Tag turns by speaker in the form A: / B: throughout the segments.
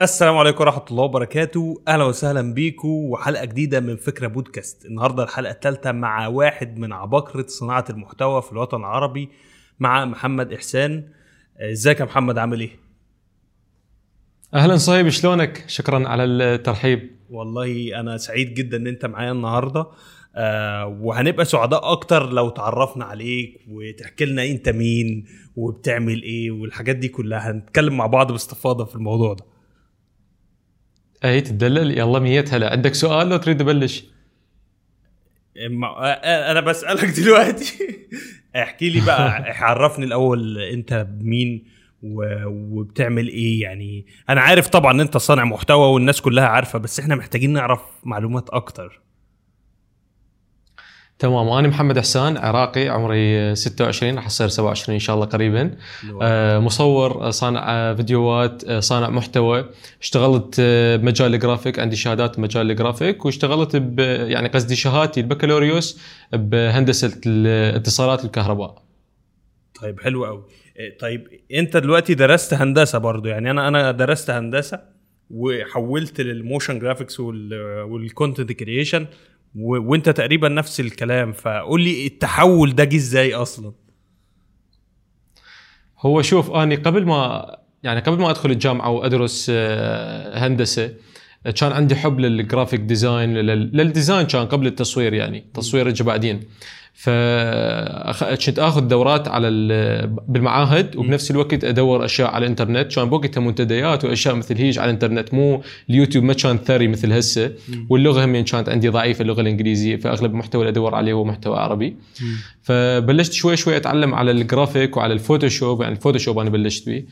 A: السلام عليكم ورحمة الله وبركاته. أهلا وسهلا بيكم وحلقة جديدة من فكرة بودكاست. النهاردة الحلقة الثالثة مع واحد من عباقرة صناعة المحتوى في الوطن العربي، مع محمد إحسان. ازيك يا محمد، عامل ايه؟
B: أهلا صهيب، شلونك؟ شكرا على الترحيب.
A: والله أنا سعيد جدا إن أنت معايا النهاردة. وهنبقى سعداء أكتر لو تعرفنا عليك وتحكي لنا أنت مين وبتعمل ايه والحاجات دي كلها. هنتكلم مع بعض باستفاضة في الموضوع ده.
B: أي تدلل، يلا مية هلا. عندك سؤال لو تريد أبلش؟
A: انا بسألك دلوقتي. احكي لي بقى، عرفني الاول انت مين وبتعمل ايه. يعني انا عارف طبعا ان انت صانع محتوى والناس كلها عارفة، بس احنا محتاجين نعرف معلومات اكتر.
B: تمام، أنا محمد إحسان، عراقي، عمري 26، راح أصير 27 إن شاء الله قريبا. مصور، صانع فيديوهات، صانع محتوى. اشتغلت بمجال الجرافيك، عندي شهادات بمجال الجرافيك، واشتغلت يعني قصدي شهادتي البكالوريوس بهندسة الاتصالات والكهرباء.
A: طيب حلو قوي. طيب انت دلوقتي درست هندسة برضو؟ يعني انا درست هندسة وحولت للموشن جرافيكس والكونتنت كرييشن، وانت تقريبا نفس الكلام. فقول لي التحول ده جه ازاي اصلا؟
B: هو شوف، أنا قبل ما أدخل الجامعة وأدرس هندسة، كان عندي حب للجرافيك ديزاين، للديزاين كان قبل التصوير، يعني التصوير اجى بعدين. فكنت اخذ دورات بالمعاهد، وبنفس الوقت ادور اشياء على الانترنت. كان بوقتها منتديات واشياء مثل هيج على الانترنت، مو اليوتيوب ما كان ثري مثل هسه. واللغه هم كانت عندي ضعيفه، اللغه الانجليزيه، فاغلب المحتوى اللي ادور عليه هو محتوى عربي. فبلشت شوي شوي اتعلم على الجرافيك وعلى الفوتوشوب. يعني الفوتوشوب انا بلشت به،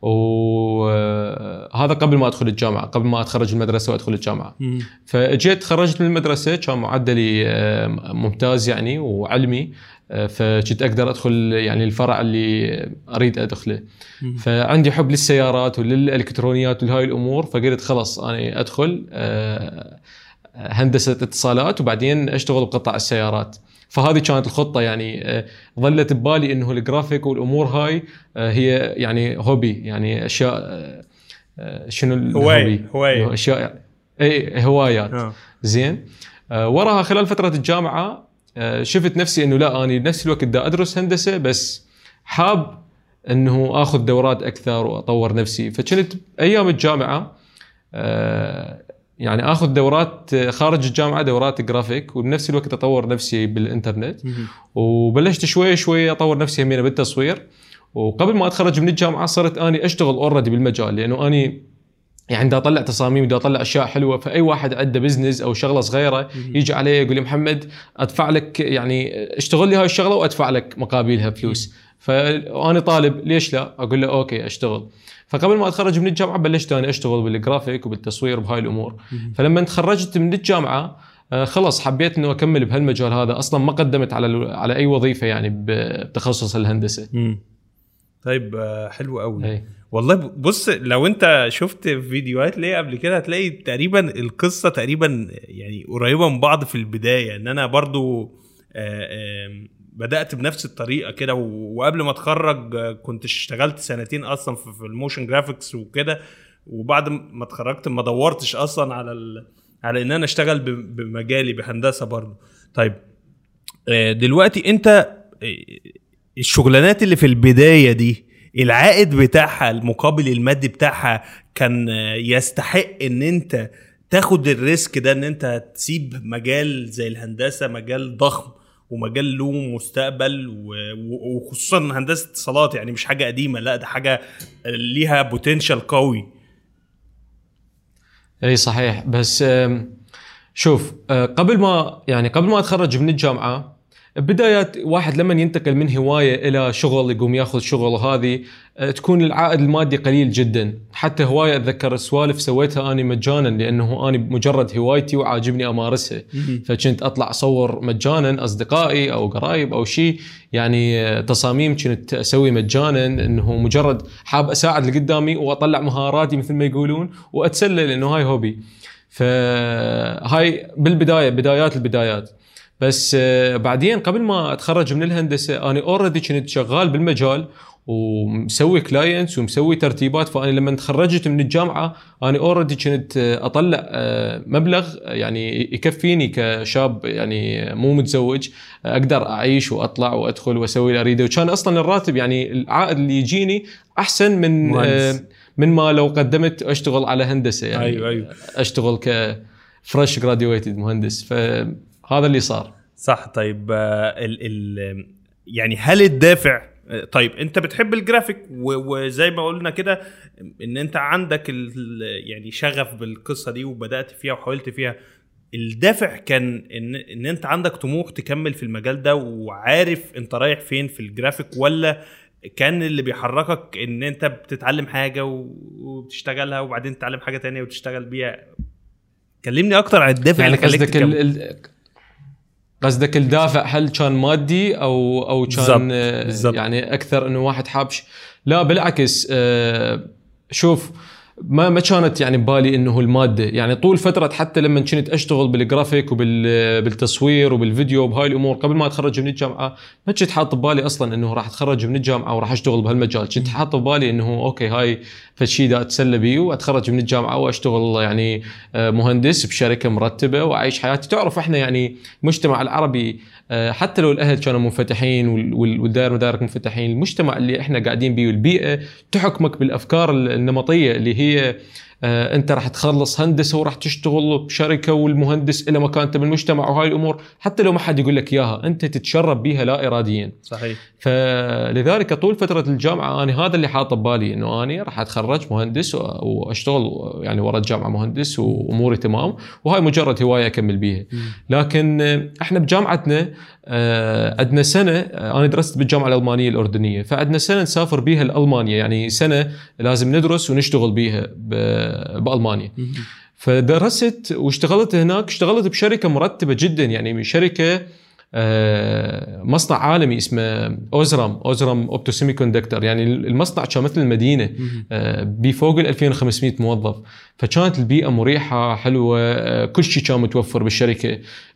B: وهذا قبل ما ادخل الجامعه، قبل ما اتخرج من المدرسه وادخل الجامعه. فاجيت تخرجت من المدرسه، كان معدلي ممتاز يعني وعلمي، فكنت اقدر ادخل يعني الفرع اللي اريد ادخله. فعندي حب للسيارات وللالكترونيات ولهاي الامور، فقلت خلص انا ادخل هندسه اتصالات وبعدين اشتغل بقطاع السيارات. فهذه كانت الخطة، يعني ظلت ببالي انه الجرافيك والامور هاي هي يعني هوبي، يعني اشياء شنو
A: هواية
B: اشياء، اي هوايات. زين. وراها خلال فترة الجامعة شفت نفسي انه لا، اني بنفس الوقت دا ادرس هندسة، بس حاب انه اخذ دورات اكثر واطور نفسي. فكنت ايام الجامعة يعني اخذ دورات خارج الجامعه، دورات جرافيك، وبنفس الوقت اطور نفسي بالانترنت. وبلشت شوي شوي اطور نفسي همين بالتصوير. وقبل ما اتخرج من الجامعه صرت اني اشتغل اوريدي بالمجال، لانه اني يعني دا اطلع تصاميم، دا اطلع اشياء حلوه. فاي واحد عنده بزنس او شغله صغيره يجي علي يقول لي محمد ادفع لك، يعني اشتغل لي هاي الشغله وادفع لك مقابلها فلوس. فانا طالب، ليش لا؟ اقول له اوكي اشتغل. فقبل ما اتخرج من الجامعه بلشت انا اشتغل بالجرافيك وبالتصوير بهاي الامور. فلما تخرجت من الجامعه خلص حبيت انه اكمل بهالمجال هذا. اصلا ما قدمت على اي وظيفه يعني بتخصص الهندسه.
A: طيب حلو قوي. والله بص، لو انت شفت فيديوهات ليه قبل كده هتلاقي تقريبا القصه تقريبا يعني قريبه من بعض. في البدايه ان انا برضو بدأت بنفس الطريقة كده، وقبل ما اتخرج كنت اشتغلت سنتين اصلا في الموشن جرافيكس وكده. وبعد ما اتخرجت ما دورتش اصلا على ان انا اشتغل بمجالي بهندسة برضو. طيب دلوقتي انت الشغلانات اللي في البداية دي العائد بتاعها، المقابل المادي بتاعها، كان يستحق ان انت تاخد الريسك ده، ان انت تسيب مجال زي الهندسة، مجال ضخم ومجال له مستقبل، وخصوصا هندسة اتصالات يعني مش حاجة قديمة، لا ده حاجة ليها بوتنشال قوي.
B: اي صحيح. بس شوف، قبل ما اتخرج من الجامعة، بدايات واحد لما ينتقل من هواية إلى شغل، يقوم ياخذ شغل، هذه تكون العائد المادي قليل جدا. حتى هواية أتذكر سوالف سويتها أنا مجانا، لأنه أنا مجرد هوايتي وعاجبني أمارسها. فكنت أطلع أصور مجانا أصدقائي أو قرايب أو شيء، يعني تصاميم كنت أسوي مجانا، إنه مجرد حاب أساعد اللي قدامي وأطلع مهاراتي مثل ما يقولون وأتسلى، لأنه هاي هوبي. فهاي بدايات البدايات. بس بعدين قبل ما اتخرج من الهندسه انا اوريدي كنت شغال بالمجال، ومسوي كلاينتس ومسوي ترتيبات. فأنا لما تخرجت من الجامعة أنا أوريدي كنت أطلع مبلغ يعني يكفيني كشاب يعني مو متزوج، أقدر أعيش وأطلع وأدخل وأسوي اللي أريده. وكان أصلا الراتب يعني العائد اللي يجيني أحسن من ما لو قدمت أشتغل على هندسة يعني.
A: أيوة.
B: أشتغل كفريش جراديويتد مهندس. فهذا اللي صار.
A: صح. طيب يعني هل الدافع، طيب انت بتحب الجرافيك وزي ما قلنا كده ان انت عندك يعني شغف بالقصة دي وبدأت فيها وحاولت فيها، الدافع كان ان انت عندك طموح تكمل في المجال ده وعارف انت رايح فين في الجرافيك، ولا كان اللي بيحركك ان انت بتتعلم حاجة وبتشتغلها وبعدين تتعلم حاجة تانية وتشتغل بيها؟ كلمني اكتر عن الدافع
B: يعني
A: اللي خليك تكمل.
B: قصدك الدافع هل كان مادي او كان
A: بالزبط.
B: يعني اكثر انه واحد حابش؟ لا بالعكس. شوف ما كانت يعني ببالي انه الماده، يعني طول فتره حتى لما كنت اشتغل بالجرافيك وبالتصوير وبالفيديو وبهاي الامور قبل ما اتخرج من الجامعه، ما كنت حاط ببالي اصلا انه راح اتخرج من الجامعه وراح اشتغل بهالمجال. كنت حاط ببالي انه اوكي هاي فشي دا اتسلى بيه واتخرج من الجامعه واشتغل يعني مهندس بشركه مرتبه واعيش حياتي. تعرف احنا يعني المجتمع العربي حتى لو الاهل كانوا منفتحين والدائره مدارك منفتحين، المجتمع اللي احنا قاعدين بيه والبيئه تحكمك بالافكار النمطيه اللي هي انت راح تخلص هندسه وراح تشتغل بشركه والمهندس له مكانته بالمجتمع وهاي الامور حتى لو ما حد يقول لك اياها انت تتشرب بيها لا اراديا.
A: صحيح.
B: فلذلك طول فتره الجامعه انا هذا اللي حاطه ببالي انه انا راح اتخرج مهندس واشتغل يعني ورا الجامعه مهندس واموري تمام، وهاي مجرد هوايه اكمل بيها. لكن احنا بجامعتنا عندنا سنه، انا درست بالجامعه الالمانيه الاردنيه، فعندنا سنه نسافر بيها لالمانيا، يعني سنه لازم ندرس ونشتغل بيها بالمانيا. فدرست واشتغلت هناك، اشتغلت بشركه مرتبه جدا، يعني من شركه مصنع عالمي اسمه اوزرام اوبتو سيمي كوندكتور. يعني المصنع كان مثل المدينه بفوق 2500 موظف، فكانت البيئه مريحه حلوه، كل شيء كان متوفر بالشركه،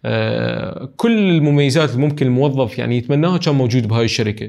B: كل المميزات اللي ممكن الموظف يعني يتمناها كان موجود بهاي الشركه.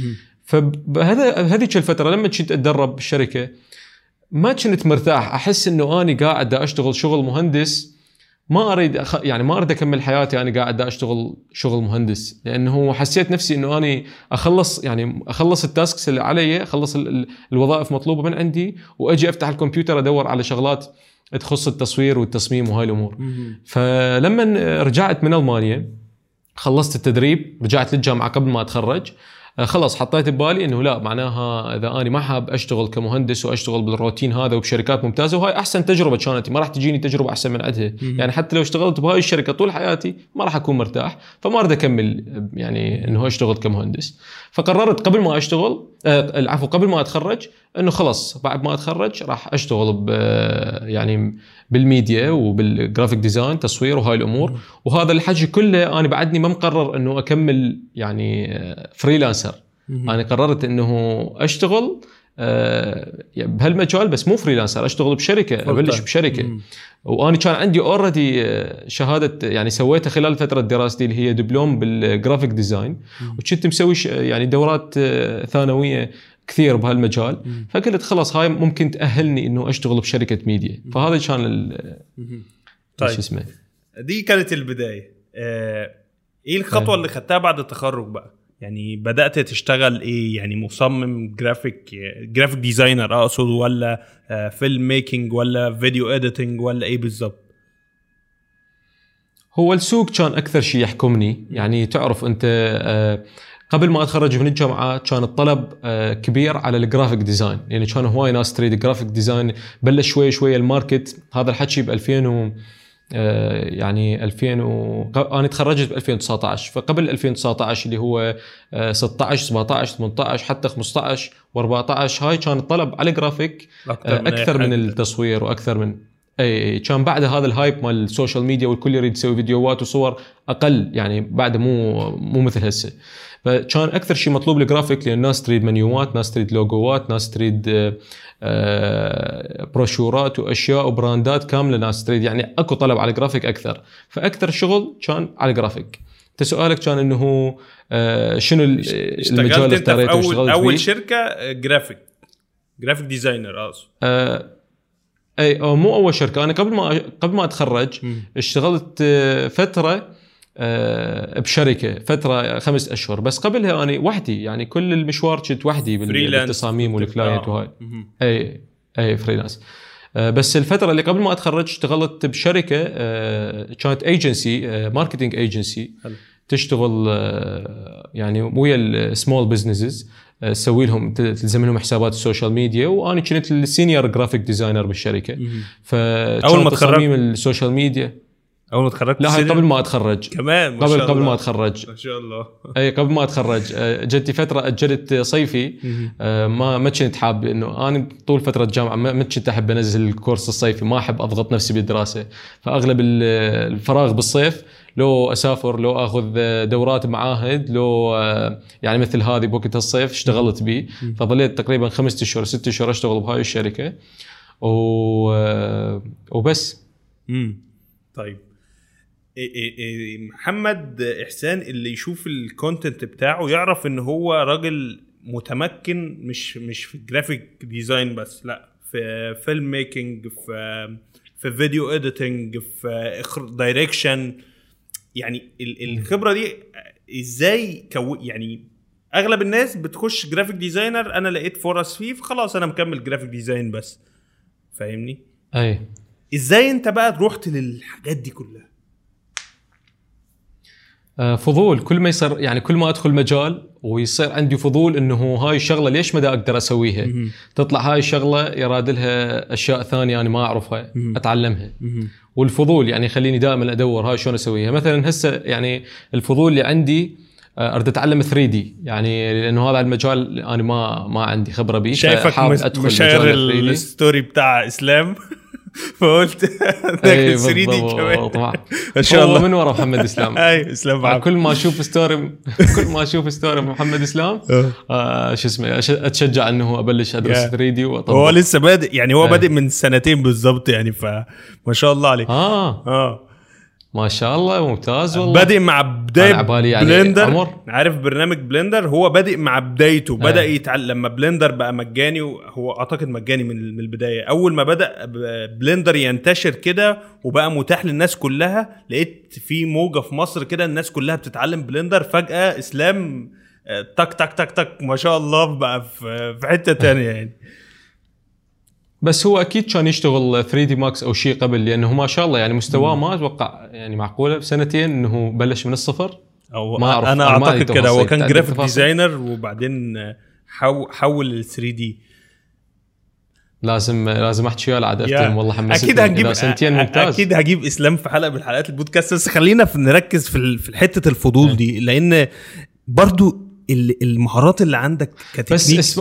B: فهذيك الفتره لما كنت اتدرب بالشركه ما كنت مرتاح، احس انه اني قاعد اشتغل شغل مهندس، ما اريد يعني ما اريد اكمل حياتي انا قاعد اشتغل شغل مهندس، لانه حسيت نفسي انه اني اخلص التاسكس اللي علي، اخلص الوظائف مطلوبه من عندي، واجي افتح الكمبيوتر ادور على شغلات تخص التصوير والتصميم وهاي الامور. فلما رجعت من المانيا خلصت التدريب، رجعت للجامعه قبل ما اتخرج، خلاص حطيت ببالي انه لا، معناها اذا اني ما حاب اشتغل كمهندس واشتغل بالروتين هذا وبشركات ممتازه، وهاي احسن تجربه كانت، ما راح تجيني تجربه احسن من عندها. يعني حتى لو اشتغلت بهاي الشركه طول حياتي ما راح اكون مرتاح، فما اريد اكمل يعني انه اشتغل كمهندس. فقررت قبل ما اشتغل قبل ما اتخرج انه خلاص بعد ما اتخرج راح اشتغل يعني بالميديا وبالجرافيك ديزاين تصوير وهاي الامور. وهذا الحكي كله انا بعدني ما مقرر انه اكمل يعني فريلانسر. انا قررت انه اشتغل بهالمجال، بس مو فريلانسر، اشتغل بشركه، ابلش بشركه. وانا كان عندي اوريدي شهاده يعني سويتها خلال فتره دراستي اللي هي دبلوم بالجرافيك ديزاين، وكنت مسوي يعني دورات ثانويه كثير بهالمجال. فقلت خلاص هاي ممكن تأهلني انه اشتغل بشركة ميديا. فهذا كان
A: طيب.
B: شو اسمه،
A: دي كانت البداية. ايه الخطوة اللي خدتها بعد التخرج بقى؟ يعني بدأت تشتغل ايه؟ يعني مصمم جرافيك ديزاينر اقصد، ولا فيلم ميكينج، ولا فيديو اديتنج، ولا ايه بالضبط؟
B: هو السوق كان اكثر شيء يحكمني. يعني تعرف انت قبل ما اتخرج من الجامعه كان الطلب كبير على الجرافيك ديزاين، يعني كان هواي ناس تريد جرافيك ديزاين. بلش شوي الماركت، هذا الحكي ب 2000 يعني 2000 انا تخرجت ب 2019، فقبل 2019 اللي هو 16 17 18 حتى 15 و14 هاي كان الطلب على جرافيك اكثر من التصوير واكثر من كان بعد هذا الهايب مال السوشيال ميديا والكل يريد يسوي فيديوهات وصور اقل، يعني بعد مو مثل هسه. فكان اكثر شيء مطلوب الجرافيك، لان الناس تريد منيوات، ناس تريد لوجوات، ناس تريد بروشورات واشياء وبراندات كامله، ناس تريد، يعني اكو طلب على الجرافيك اكثر. فاكثر شغل كان على الجرافيك. انت سؤالك كان انه شنو المجال اللي اختاريته واشتغلت فيه؟
A: اول شركه جرافيك ديزاينر اقصد.
B: اي مو اول شركه. انا قبل ما اتخرج اشتغلت فتره بشركه، فتره 5 أشهر، بس قبلها انا وحدي، يعني كل المشوار كنت وحدي بالتصاميم والكلاينت وهاي. اي فريلانس. بس الفتره اللي قبل ما اتخرج اشتغلت بشركه كانت ايجنسي، ماركتينج ايجنسي، تشتغل يعني ويا السمول بزنسز، تسوي لهم، تلزم لهم حسابات السوشيال ميديا، وانا كنت السينيور جرافيك ديزاينر بالشركه. فاول ما تصاميم السوشيال ميديا
A: اول ما تخرجت؟
B: لا، هي قبل ما اتخرج
A: كمان.
B: قبل ما اتخرج
A: ما شاء الله.
B: اي قبل ما اتخرج جتي فتره اجلت صيفي. ما كنت حاب، انه انا طول فتره الجامعه ما كنت احب انزل الكورس الصيفي، ما احب اضغط نفسي بالدراسه، فاغلب الفراغ بالصيف لو اسافر، لو اخذ دورات معاهد، لو يعني مثل هذه بوقت الصيف اشتغلت بيه. فظليت تقريبا 5 أشهر 6 أشهر اشتغل بهاي الشركه وبس.
A: طيب محمد إحسان اللي يشوف الكونتنت بتاعه يعرف ان هو راجل متمكن، مش في الجرافيك ديزاين بس، لا، في فيلم ميكنج، في فيديو اديتنج، في دايركشن. يعني الخبرة دي ازاي يعني اغلب الناس بتخش جرافيك ديزاينر، انا لقيت فرص فيه فخلاص انا مكمل جرافيك ديزاين بس، فاهمني؟
B: اي.
A: ازاي انت بقى رحت للحاجات دي كلها؟
B: فضول. كل ما يصير، يعني كل ما ادخل مجال ويصير عندي فضول انه هاي الشغله ليش ما دا اقدر اسويها، تطلع هاي الشغله يراد لها اشياء ثانيه انا ما اعرفها، اتعلمها. والفضول يعني يخليني دائما ادور هاي شلون اسويها. مثلا هسه يعني الفضول اللي عندي اريد اتعلم 3D، يعني لانه هذا المجال انا ما عندي خبره به.
A: شايفك مشاير الستوري بتاع اسلام فقلت ذاك 3D كمان
B: طبعا
A: ان شاء الله
B: من ورا محمد اسلام.
A: اي اسلام
B: كل ما اشوف ستوري محمد اسلام شو اسمه اتشجع انه ابلش ادرس 3D واطبق.
A: هو لسه بادئ، يعني هو بادئ من 2 بالضبط يعني، فما شاء الله عليه.
B: ما شاء الله ممتاز والله.
A: بادئ مع بداية
B: يعني
A: بلندر. عارف برنامج بلندر؟ هو بادئ مع بدايته، بدأ يتعلم لما بلندر بقى مجاني، وهو اعتقد مجاني من البداية. اول ما بدأ بلندر ينتشر كده وبقى متاح للناس كلها، لقيت في موجة في مصر كده الناس كلها بتتعلم بلندر. فجأة اسلام تك تك تك تك ما شاء الله بقى في حتة تانية يعني.
B: بس هو اكيد كان يشتغل 3D Max او شيء قبل، لانه ما شاء الله يعني مستواه ما اتوقع يعني معقوله بسنتين انه بلش من الصفر.
A: او ما أعرف. انا اعتقد كده هو كان جرافيك ديزاينر وبعدين حول لل 3D.
B: لازم احكي وياه عاد افتهم والله حمستني.
A: اكيد هجيب
B: سنتين ممتاز.
A: اكيد هجيب اسلام في حلقه من حلقات البودكاست، بس خلينا نركز في حته الفضول دي، لان برضو المهارات اللي عندك كتكنيك. بس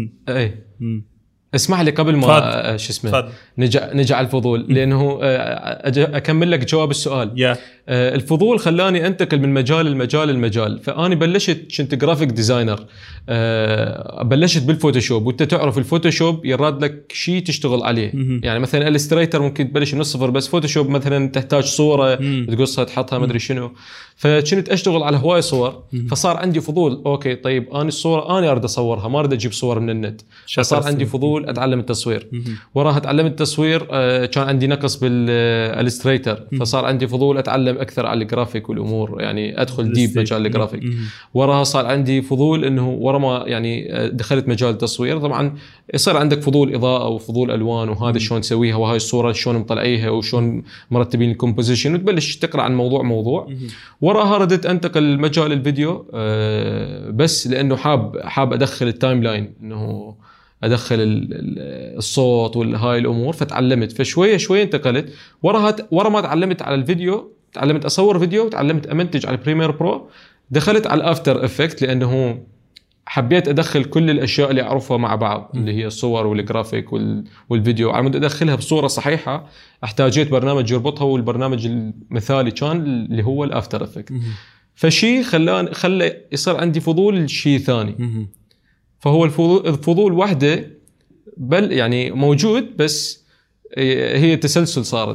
B: اسمح لي قبل ما شو اسمه نجع الفضول، لانه اكمل لك جواب السؤال. الفضول خلاني انتقل من مجال المجال. فاني بلشت كنت جرافيك ديزاينر، بلشت بالفوتوشوب، وانت تعرف الفوتوشوب يراد لك شيء تشتغل عليه. يعني مثلا الستريتر ممكن تبلش من الصفر، بس فوتوشوب مثلا تحتاج صوره تقصها تحطها ما ادري شنو. فكنت اشتغل على هواي صور، فصار عندي فضول. اوكي طيب انا الصوره انا اريد اصورها، ما اريد اجيب صور من النت. فصار عندي فضول اتعلم التصوير. وراها اتعلمت التصوير، كان عندي نقص بالالستريتر، فصار عندي فضول اتعلم اكثر على الجرافيك والامور، يعني ادخل ديب مجال الجرافيك. وراها صار عندي فضول انه ورا ما يعني دخلت مجال التصوير، طبعا يصير عندك فضول اضاءه وفضول الوان وهذا شلون تسويها، وهاي الصوره شلون مطلعيها وشلون مرتبين الكومبوزيشن، وتبلش تقرا عن موضوع. وراها ردت انتقل مجال الفيديو، بس لانه حاب ادخل التايم لاين، انه ادخل الصوت والهاي الامور. فتعلمت فشويه انتقلت. ورا ما تعلمت على الفيديو، تعلمت اصور فيديو، تعلمت امنتج على بريمير برو، دخلت على الافتر افكت، لانه حبيت ادخل كل الاشياء اللي اعرفها مع بعض، اللي هي الصور والجرافيك والفيديو. على مود ادخلها بصوره صحيحه احتاجيت برنامج يربطها، والبرنامج المثالي كان اللي هو الافتر افكت. فشي خلى يصير عندي فضول شيء ثاني. فهو الفضول وحده بل يعني موجود، بس هي تسلسل صارت.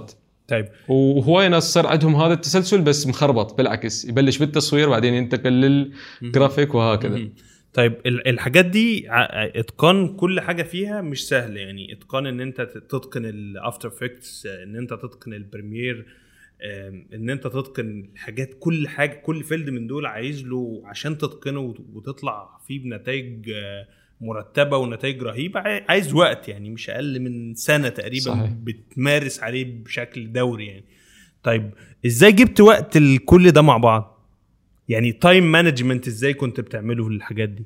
A: طيب
B: وهواي ناس صار عندهم هذا التسلسل بس مخربط بالعكس، يبلش بالتصوير بعدين ينتقل للجرافيك وهكذا.
A: طيب الحاجات دي اتقان كل حاجه فيها مش سهل، يعني اتقان ان انت تتقن الافتر افكتس، ان انت تتقن البريمير، ان انت تتقن الحاجات، كل حاجه كل فيلد من دول عايز له عشان تتقنه وتطلع فيه بنتائج مرتبه ونتائج رهيبه، عايز وقت يعني مش اقل من سنه تقريبا. صحيح. بتمارس عليه بشكل دوري يعني. طيب ازاي جبت وقت لكل ده مع بعض؟ يعني تايم مانجمنت ازاي كنت بتعمله في الحاجات دي؟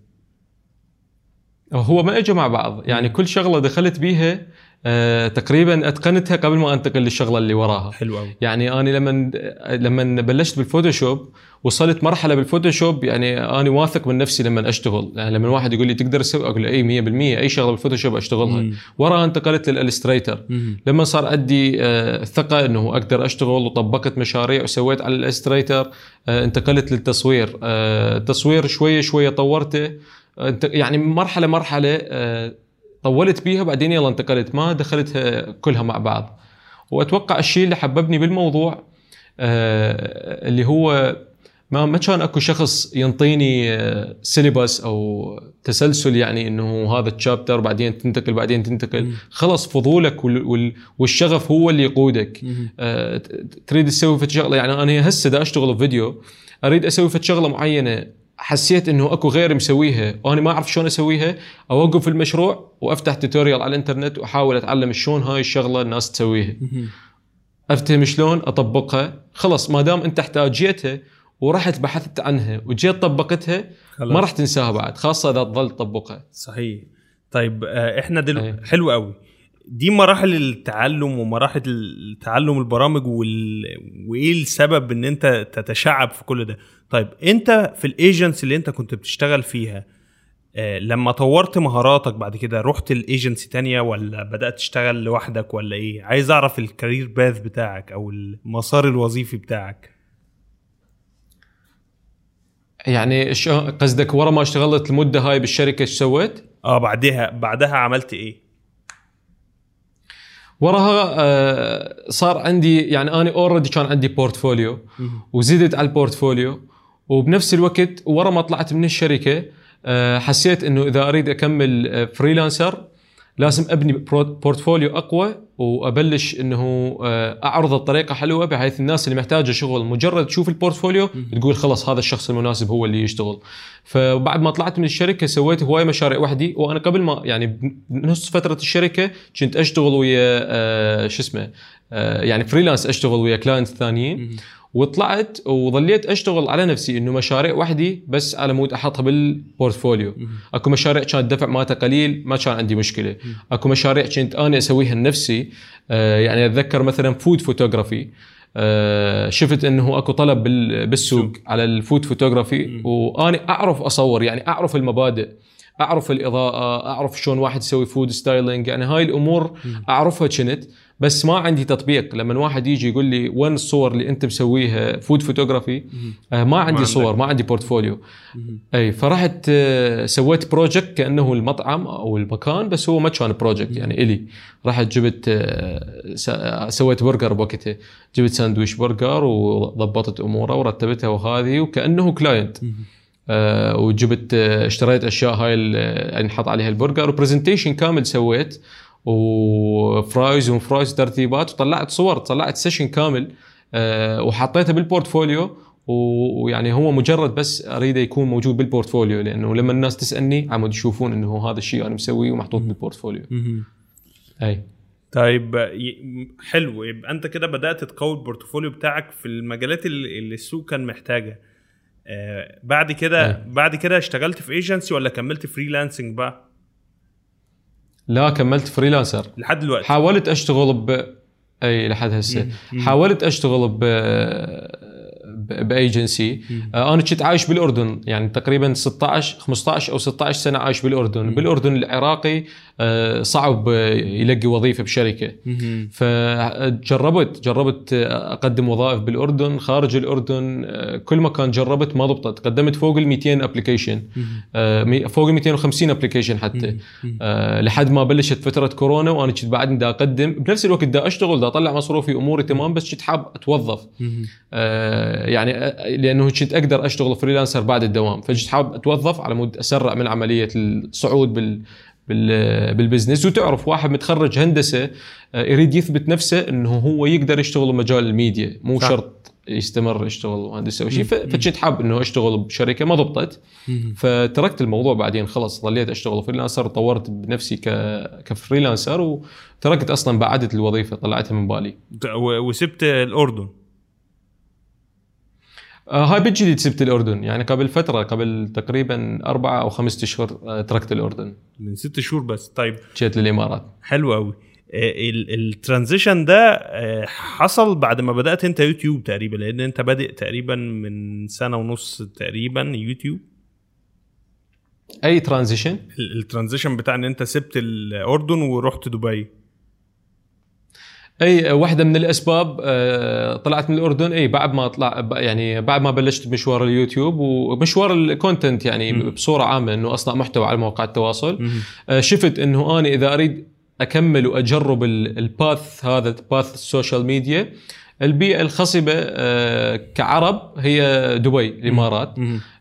B: هو ما اجى مع بعض يعني. كل شغله دخلت بيها تقريبا اتقنتها قبل ما انتقل للشغله اللي وراها.
A: حلو قوي.
B: يعني انا لما بلشت بالفوتوشوب وصلت مرحله بالفوتوشوب، يعني انا واثق من نفسي لما اشتغل. يعني لما واحد يقول لي تقدر تسوي، اقول له اي 100% اي شغله بالفوتوشوب اشتغلها. وراها انتقلت للإلستريتر. لما صار عندي ثقه انه اقدر اشتغل وطبقت مشاريع وسويت على الإلستريتر، انتقلت للتصوير. التصوير شويه شويه طورته، يعني مرحله طولت بيها بعدين يلا انتقلت، ما دخلتها كلها مع بعض. واتوقع الشيء اللي حببني بالموضوع اللي هو ما كان اكو شخص ينطيني سيليبس او تسلسل، يعني انه هذا الشابتر بعدين تنتقل. خلص فضولك والشغف هو اللي يقودك. تريد تسوي في شغله. يعني انا هسه دا اشتغل بفيديو، اريد اسوي في شغله معينه، حسيت انه اكو غير مسويها وانا ما اعرف شلون اسويها، اوقف في المشروع وافتح توتوريال على الانترنت واحاول اتعلم شلون هاي الشغله الناس تسويها، افتهم شلون اطبقها. خلص ما دام انت احتاجيتها ورحت بحثت عنها وجيت طبقتها خلاص. ما راح تنساها بعد، خاصه اذا تظل تطبقها.
A: صحيح. طيب احنا حلو قوي. دي مراحل التعلم ومراحل التعلم البرامج وايه السبب ان انت تتشعب في كل ده. طيب انت في الايجنسي اللي انت كنت بتشتغل فيها، لما طورت مهاراتك بعد كده رحت الايجنسي تانية ولا بدأت تشتغل لوحدك ولا ايه؟ عايز اعرف الكارير باث بتاعك او المسار الوظيفي بتاعك.
B: يعني قصدك ورا ما اشتغلت المدة هاي بالشركة ايش سويت؟
A: بعدها عملت ايه؟
B: وراها صار عندي، يعني أنا أوريدي كان عندي بورتفوليو وزدت على البورتفوليو، وبنفس الوقت ورا ما طلعت من الشركة حسيت إنه إذا أريد أكمل فريلانسر لازم أبني بورتفوليو أقوى وأبلش إنه أعرض بطريقة حلوة بحيث الناس اللي محتاجة شغل مجرد تشوف البورتفوليو تقول خلص هذا الشخص المناسب هو اللي يشتغل. فبعد ما طلعت من الشركة سويت هواي مشاريع وحدي، وأنا قبل ما يعني بنص فترة الشركة كنت أشتغل ويا يعني فريلانس، أشتغل ويا كلاينت ثانيين، وطلعت وظليت اشتغل على نفسي انه مشاريع وحدي بس على مود احطها بالبورتفوليو. اكو مشاريع كانت دفع مالتها قليل ما كان عندي مشكله، اكو مشاريع كنت انا اسويها لنفسي. يعني اتذكر مثلا فود فوتوغرافي، شفت انه اكو طلب بالسوق على الفود فوتوغرافي، وانا اعرف اصور، يعني اعرف المبادئ، اعرف الاضاءه، اعرف شلون واحد يسوي فود ستايلينج، يعني هاي الامور اعرفها كنت، بس ما عندي تطبيق. لما واحد يجي يقول لي وين الصور اللي انت مسويها فود فوتوغرافي، ما عندي صور، ما عندي بورتفوليو. اي فرحت سويت بروجكت كانه المطعم او المكان، بس هو ما كان بروجكت يعني الي. رحت جبت سويت برجر بوقتها، جبت ساندويش برجر وضبطت اموره ورتبتها وهذه وكانه كلاينت. وجبت اشتريت اشياء هاي اللي نحط عليها البرجر، وبرزنتيشن كامل سويت، وفرايز ترتيبات، وطلعت صور، طلعت سيشن كامل وحطيته بالبورتفوليو. ويعني هو مجرد بس اريده يكون موجود بالبورتفوليو، لانه لما الناس تسالني عم يشوفون انه هذا الشيء انا مسويه ومحطوط بالبورتفوليو. اي
A: طيب حلو. يبقى انت كده بدات تقوي البورتفوليو بتاعك في المجالات اللي السوق كان محتاجها. بعد كده اشتغلت في ايجنسي ولا كملت فريلانسنج بقى؟
B: لا كملت فريلانسر
A: لحد دلوقتي.
B: حاولت اشتغل لحد هسه حاولت اشتغل بايجنسي. انا كنت عايش بالاردن يعني تقريبا 15 او 16 سنه عايش بالاردن. بالاردن العراقي صعب يلاقي وظيفه بشركه، فجربت اقدم وظائف بالاردن خارج الاردن، كل مكان جربت ما ضبطت. قدمت فوق ال 200 ابلكيشن، فوق ال 250 ابلكيشن حتى، لحد ما بلشت فتره كورونا وانا كنت بعدني دا اقدم بنفس الوقت، دا اشتغل، دا اطلع مصروفي، اموري تمام، بس كنت حاب اتوظف يعني لانه كنت اقدر اشتغل فريلانسر بعد الدوام، فكنت حاب اتوظف على مود اسرع من عمليه الصعود بالبزنس. وتعرف واحد متخرج هندسه يريد يثبت نفسه انه هو يقدر يشتغل بمجال الميديا، مو صح. شرط يستمر يشتغل مهندس او شيء. فكنت حاب انه اشتغل بشركه ما ضبطت، فتركت الموضوع. بعدين خلص ظليت اشتغل فريلانسر وطورت بنفسي كفريلانسر، وتركت اصلا بعدت الوظيفه، طلعتها من بالي
A: وسبت الاردن.
B: هاي بالجديد سبت الأردن، يعني قبل فترة، قبل تقريبا 4 أو 5 أشهر تركت الأردن.
A: من 6 شهور بس. طيب
B: جيت للإمارات.
A: حلو قوي. الترانزيشن ده حصل بعد ما بدأت انت يوتيوب تقريبا، لأن انت بادئ تقريبا من 1.5 سنة تقريبا يوتيوب.
B: أي ترانزيشن؟
A: الترانزيشن بتاع ان انت سبت الأردن ورحت دبي.
B: اي واحده من الاسباب طلعت من الاردن، اي بعد ما اطلع يعني بعد ما بلشت مشوار اليوتيوب ومشوار الكونتنت يعني بصوره عامه، انه اصنع محتوى على مواقع التواصل. شفت انه انا اذا اريد اكمل واجرب الباث هذا، باث السوشيال ميديا، البيئه الخصبه كعرب هي دبي الامارات.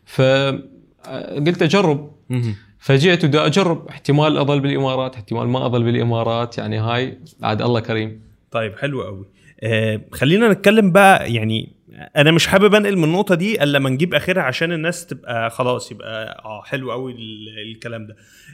B: فقلت اجرب، فجيت ودا اجرب، احتمال اظل بالامارات، احتمال ما اظل بالامارات، يعني هاي عاد الله كريم.
A: طيب حلو قوي. خلينا نتكلم بقى، يعني انا مش حابب انقل من النقطه دي الا ما نجيب اخرها عشان الناس تبقى خلاص يبقى حلو قوي الكلام ده.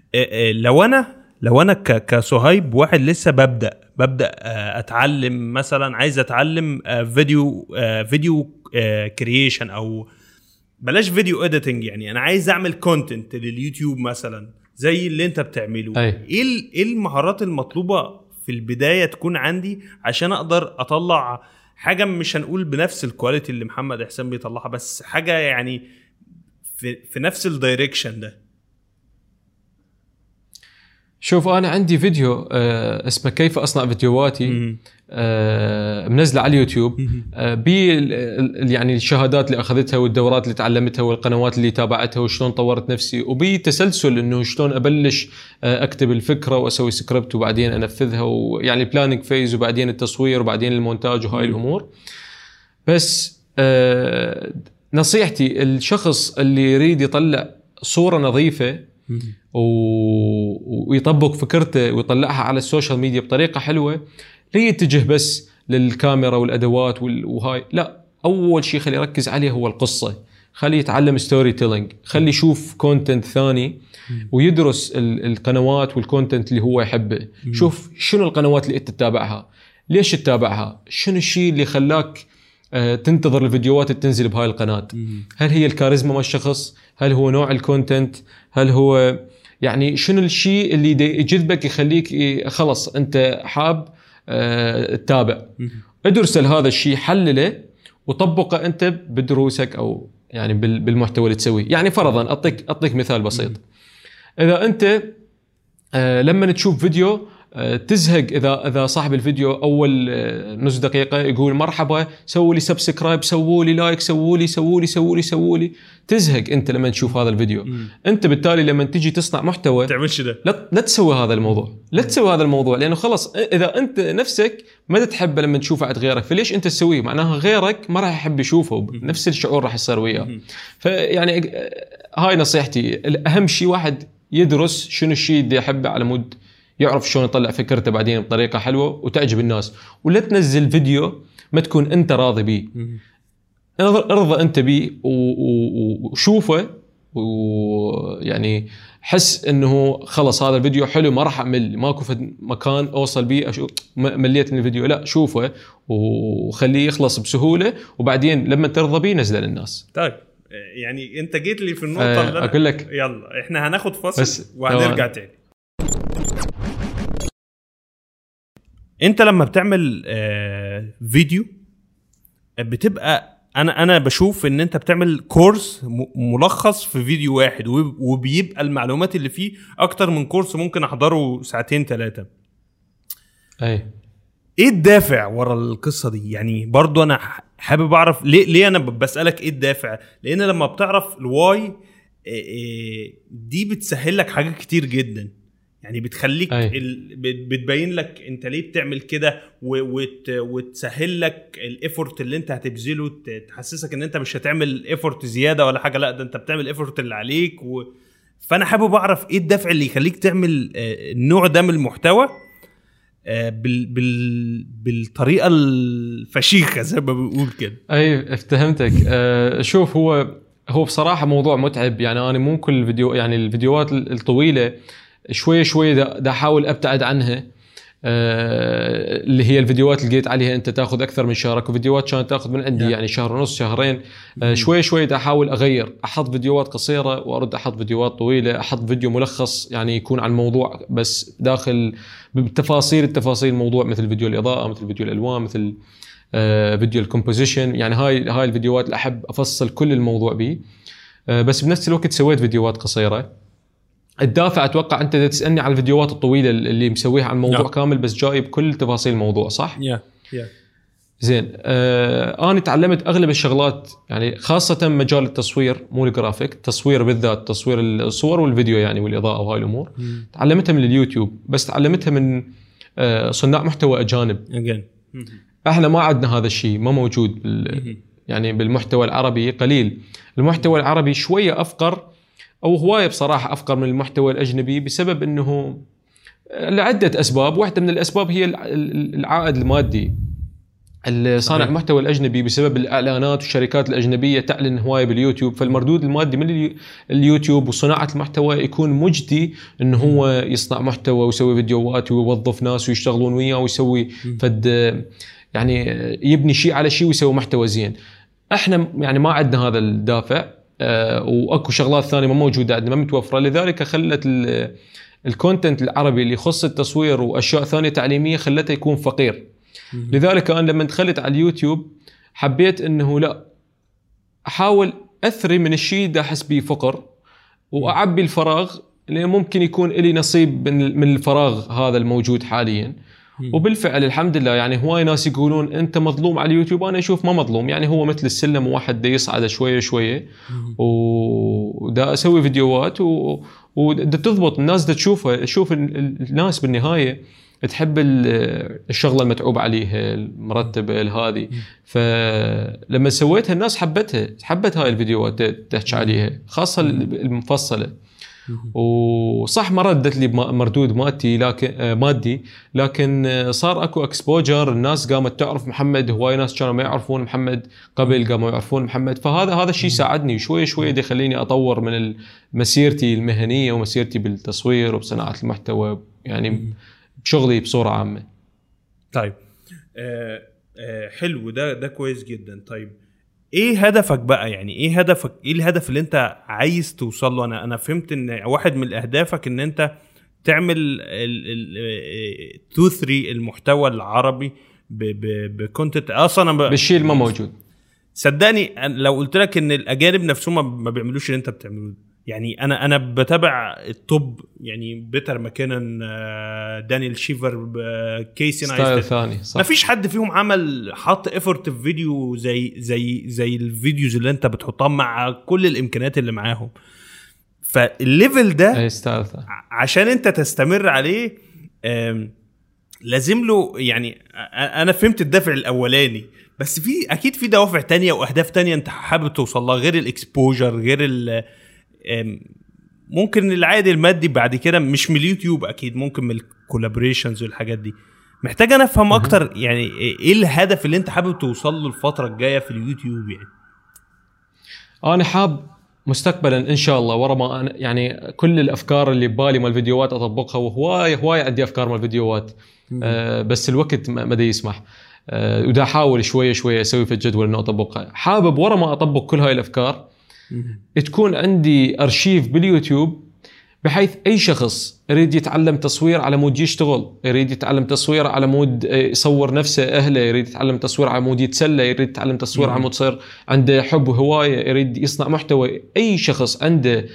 A: لو انا كصهيب واحد لسه ببدا اتعلم، مثلا عايز اتعلم فيديو كرييشن، او بلاش فيديو اديتنج، يعني انا عايز اعمل كونتنت لليوتيوب مثلا زي اللي انت بتعمله. ايه المهارات المطلوبه في البدايه تكون عندي عشان اقدر اطلع حاجه، مش هنقول بنفس الكواليتي اللي محمد احسان بيطلعها، بس حاجه يعني في نفس الدايركشن ده؟
B: شوف انا عندي فيديو اسمه كيف اصنع فيديوهاتي، منزله على اليوتيوب، يعني الشهادات اللي اخذتها والدورات اللي تعلمتها والقنوات اللي تابعتها وشلون طورت نفسي، وبتسلسل انه شلون ابلش اكتب الفكره واسوي سكريبت وبعدين انفذها، ويعني بلاننج فيز وبعدين التصوير وبعدين المونتاج وهاي الامور. بس نصيحتي الشخص اللي يريد يطلع صوره نظيفه ويطبق فكرته ويطلعها على السوشيال ميديا بطريقه حلوه، لا يتجه بس للكاميرا والادوات وهاي، لا، اول شيء خليه يركز عليه هو القصه، خليه يتعلم ستوري تيلينج، خليه يشوف كونتنت ثاني ويدرس القنوات والكونتنت اللي هو يحبه. شوف شنو القنوات اللي انت تتابعها، ليش تتابعها، شنو الشيء اللي خلاك تنتظر الفيديوهات تنزل بهاي القناه. هل هي الكاريزما مال الشخص، هل هو نوع الكونتنت، هل هو يعني شنو الشيء اللي يجذبك يخليك خلص انت حاب تتابع. ادرس هذا الشيء، حلله وطبقه انت بدروسك او يعني بالمحتوى اللي تسويه. يعني فرضا اعطيك مثال بسيط، اذا انت لما تشوف فيديو تزهق، اذا صاحب الفيديو اول نص دقيقه يقول مرحبا سووا لي سبسكرايب، سووا لي لايك، سووا لي، تزهق انت لما تشوف هذا الفيديو. انت بالتالي لما تيجي تصنع محتوى
A: تعملش ده،
B: لا تسوي هذا الموضوع، لا تسوي هذا الموضوع، لانه خلص اذا انت نفسك ما تحبه لما تشوفه عند غيرك، فليش انت تسويه؟ معناها غيرك ما راح يحب يشوفه، نفس الشعور راح يصير وياه. فيعني هاي نصيحتي، اهم شيء واحد يدرس شنو الشيء اللي يحبه على مود يعرف شلون يطلع فكرته بعدين بطريقه حلوه وتعجب الناس. ولا تنزل فيديو ما تكون انت راضي بيه، ارضى انت بيه وشوفه، ويعني حس انه خلص هذا الفيديو حلو، ما راح اعمل ماكو في مكان اوصل بيه مليت من الفيديو، لا شوفه وخليه يخلص بسهوله، وبعدين لما ترضى بيه نزله للناس.
A: طيب يعني انت جيت لي في النقطه اللي
B: اقول لك
A: يلا احنا هناخد فاصل وهنرجع تاني. انت لما بتعمل فيديو بتبقى انا بشوف ان انت بتعمل كورس ملخص في فيديو واحد، وبيبقى المعلومات اللي فيه اكتر من كورس ممكن احضره 2-3 ساعات. ايه الدافع ورا القصه دي؟ يعني برضو انا حابب اعرف ليه انا بسالك ايه الدافع، لان لما بتعرف الواي دي بتسهل لك حاجات كتير جدا. يعني بتخليك بتبين لك انت ليه بتعمل كده، وتسهل لك الافورت اللي انت هتبذله، تحسسك ان انت مش هتعمل افورت زياده ولا حاجه، لا ده انت بتعمل افورت اللي عليك. فانا حابب اعرف ايه الدافع اللي يخليك تعمل النوع ده من المحتوى بالطريقه الفشيخه زي ما بنقول كده.
B: افتهمتك. شوف، هو بصراحه موضوع متعب. يعني انا مو كل الفيديو، يعني الفيديوهات الطويله شوي دا احاول ابتعد عنها. اللي هي الفيديوهات اللي لقيت عليها انت تاخذ اكثر من شهرك، وفيديوهات كانت تاخذ من عندي يعني شهر ونص شهرين. شوي دا احاول اغير، احط فيديوهات قصيره وارد احط فيديوهات طويله، احط فيديو ملخص يعني يكون عن الموضوع بس داخل بالتفاصيل الموضوع، مثل فيديو الاضاءه، مثل فيديو الالوان، مثل فيديو الكومبوزيشن. يعني هاي الفيديوهات اللي احب افصل كل الموضوع بيه. بس بنفس الوقت سويت فيديوهات قصيره. الدافع اتوقع انت تسالني على الفيديوهات الطويله اللي مسويها عن الموضوع كامل، بس جايب كل تفاصيل الموضوع، صح؟ زين. انا تعلمت اغلب الشغلات، يعني خاصه مجال التصوير، مو الجرافيك، التصوير بالذات، تصوير الصور والفيديو يعني والاضاءه وهاي الامور. تعلمتها من اليوتيوب، بس تعلمتها من صناع محتوى اجانب. احنا ما عندنا هذا الشيء، ما موجود يعني بالمحتوى العربي قليل. المحتوى العربي شويه افقر، أو هواية بصراحة أفقر من المحتوى الأجنبي، بسبب أنه لعدة أسباب. واحدة من الأسباب هي العائد المادي. صانع المحتوى الأجنبي بسبب الإعلانات والشركات الأجنبية تعلن هواية باليوتيوب، فالمردود المادي من اليوتيوب وصناعة المحتوى يكون مجدي أنه هو يصنع محتوى ويسوي فيديوهات ويوظف ناس ويشتغلون وياه ويسوي يعني يبني شيء على شيء ويسوي محتوى زين. احنا يعني ما عندنا هذا الدافع، واكو شغلات ثانيه ما موجوده عندنا، ما متوفره. لذلك خلت الكونتنت العربي اللي يخص التصوير واشياء ثانيه تعليميه خلته يكون فقير. لذلك انا لما دخلت على اليوتيوب حبيت انه لا، احاول اثري من الشيء ده احس بيه فقر، واعبي الفراغ اللي ممكن يكون لي نصيب من الفراغ هذا الموجود حاليا. وبالفعل الحمد لله، يعني هواي ناس يقولون انت مظلوم على اليوتيوب، انا اشوف ما مظلوم. يعني هو مثل السلم، واحد دا يصعد شويه شويه، ودا اسوي فيديوهات ودا تضبط، الناس دا تشوفها. شوف الناس بالنهايه تحب الشغله المتعوب عليها المرتبه هذه. فلما سويتها الناس حبت هاي الفيديوهات تحكي عليها، خاصه المفصله. وصح ما ردت لي مردود مادي، لكن صار اكو اكسبوجر، الناس قامت تعرف محمد. هواي ناس كانوا ما يعرفون محمد قبل قاموا يعرفون محمد. فهذا الشيء ساعدني شوي دي يخليني اطور من مسيرتي المهنيه ومسيرتي بالتصوير وبصناعه المحتوى، يعني بشغلي بصوره عامه.
A: طيب حلو، ده كويس جدا. طيب ايه هدفك بقى؟ يعني ايه هدفك؟ ايه الهدف اللي انت عايز توصل له؟ انا فهمت ان واحد من اهدافك ان انت تعمل تثري المحتوى العربي بكونتنت اصلا
B: بالشيء اللي ما موجود.
A: صدقني لو قلت لك ان الاجانب نفسهم ما بيعملوش اللي انت بتعمله. يعني انا بتابع التوب، يعني بيتر ماكينن، دانيال شيفر، كيسي نايستات، ما فيش حد فيهم عمل حط افورت في فيديو زي الفيديوز اللي انت بتحطها مع كل الامكانيات اللي معاهم. فالليفل ده عشان انت تستمر عليه لازم له، يعني انا فهمت الدافع الاولاني، بس في اكيد في دوافع تانية واهداف تانية انت حابب توصل لها غير الاكسبوجر، غير ممكن العائد المادي بعد كده، مش من اليوتيوب اكيد، ممكن من الكولابوريشنز والحاجات دي. محتاج انا افهم اكتر يعني ايه الهدف اللي انت حابب توصل له الفتره الجايه في اليوتيوب. يعني
B: انا حاب مستقبلا ان شاء الله، ورا ما يعني كل الافكار اللي ببالي مال الفيديوهات اطبقها، وهواي عندي افكار مال الفيديوهات، بس الوقت ما دا يسمح. ودا احاول شويه اسوي في الجدول انه اطبقها. حابب ورا ما اطبق كل هاي الافكار تكون عندي ارشيف باليوتيوب بحيث اي شخص يريد يتعلم تصوير على مود يشتغل، يريد يتعلم تصوير على مود يصور نفسه اهله، يريد يتعلم تصوير على مود يتسلى، يريد يتعلم تصوير على مود يصير عنده حب وهوايه، يريد يصنع محتوى. اي شخص عنده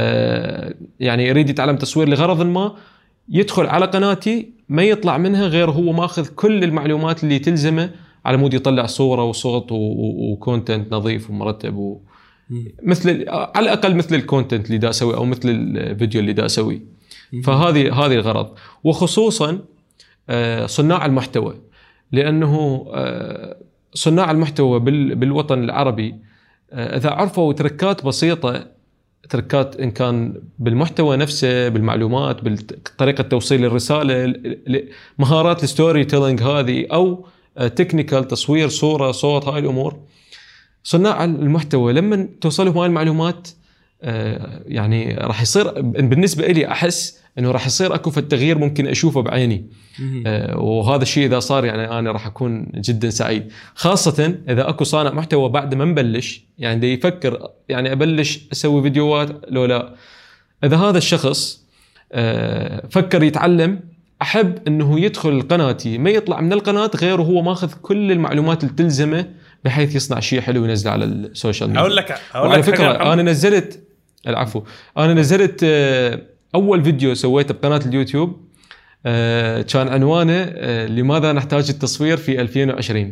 B: يعني يريد يتعلم تصوير لغرض ما، يدخل على قناتي ما يطلع منها غير هو ماخذ كل المعلومات اللي تلزمه على مود يطلع صوره وصوت وكونتنت نظيف ومرتب مثل على الاقل مثل الكونتنت اللي دا اسوي او مثل الفيديو اللي دا اسوي. فهذه الغرض، وخصوصا صناع المحتوى، لانه صناع المحتوى بالوطن العربي اذا عرفوا تركات بسيطه، تركات ان كان بالمحتوى نفسه، بالمعلومات، بطريقه توصيل الرساله، مهارات الستوري تيلينج هذه، او تكنيكال تصوير صوره صوت، هاي الامور، صناع المحتوى لما توصلهم هاي المعلومات يعني راح يصير بالنسبه لي احس انه راح يصير اكو في التغيير ممكن اشوفه بعيني. وهذا الشيء اذا صار يعني انا راح اكون جدا سعيد، خاصه اذا اكو صانع محتوى بعد ما نبلش يعني دي يفكر يعني ابلش اسوي فيديوهات لو لا، اذا هذا الشخص فكر يتعلم، احب انه يدخل قناتي ما يطلع من القناه غير وهو ماخذ كل المعلومات اللي تلزمه بحيث يصنع شيء حلو وينزله على السوشيال ميديا.
A: اقول لك
B: على فكره انا نزلت انا نزلت اول فيديو سويته بقناه اليوتيوب كان عنوانه لماذا نحتاج التصوير في 2020.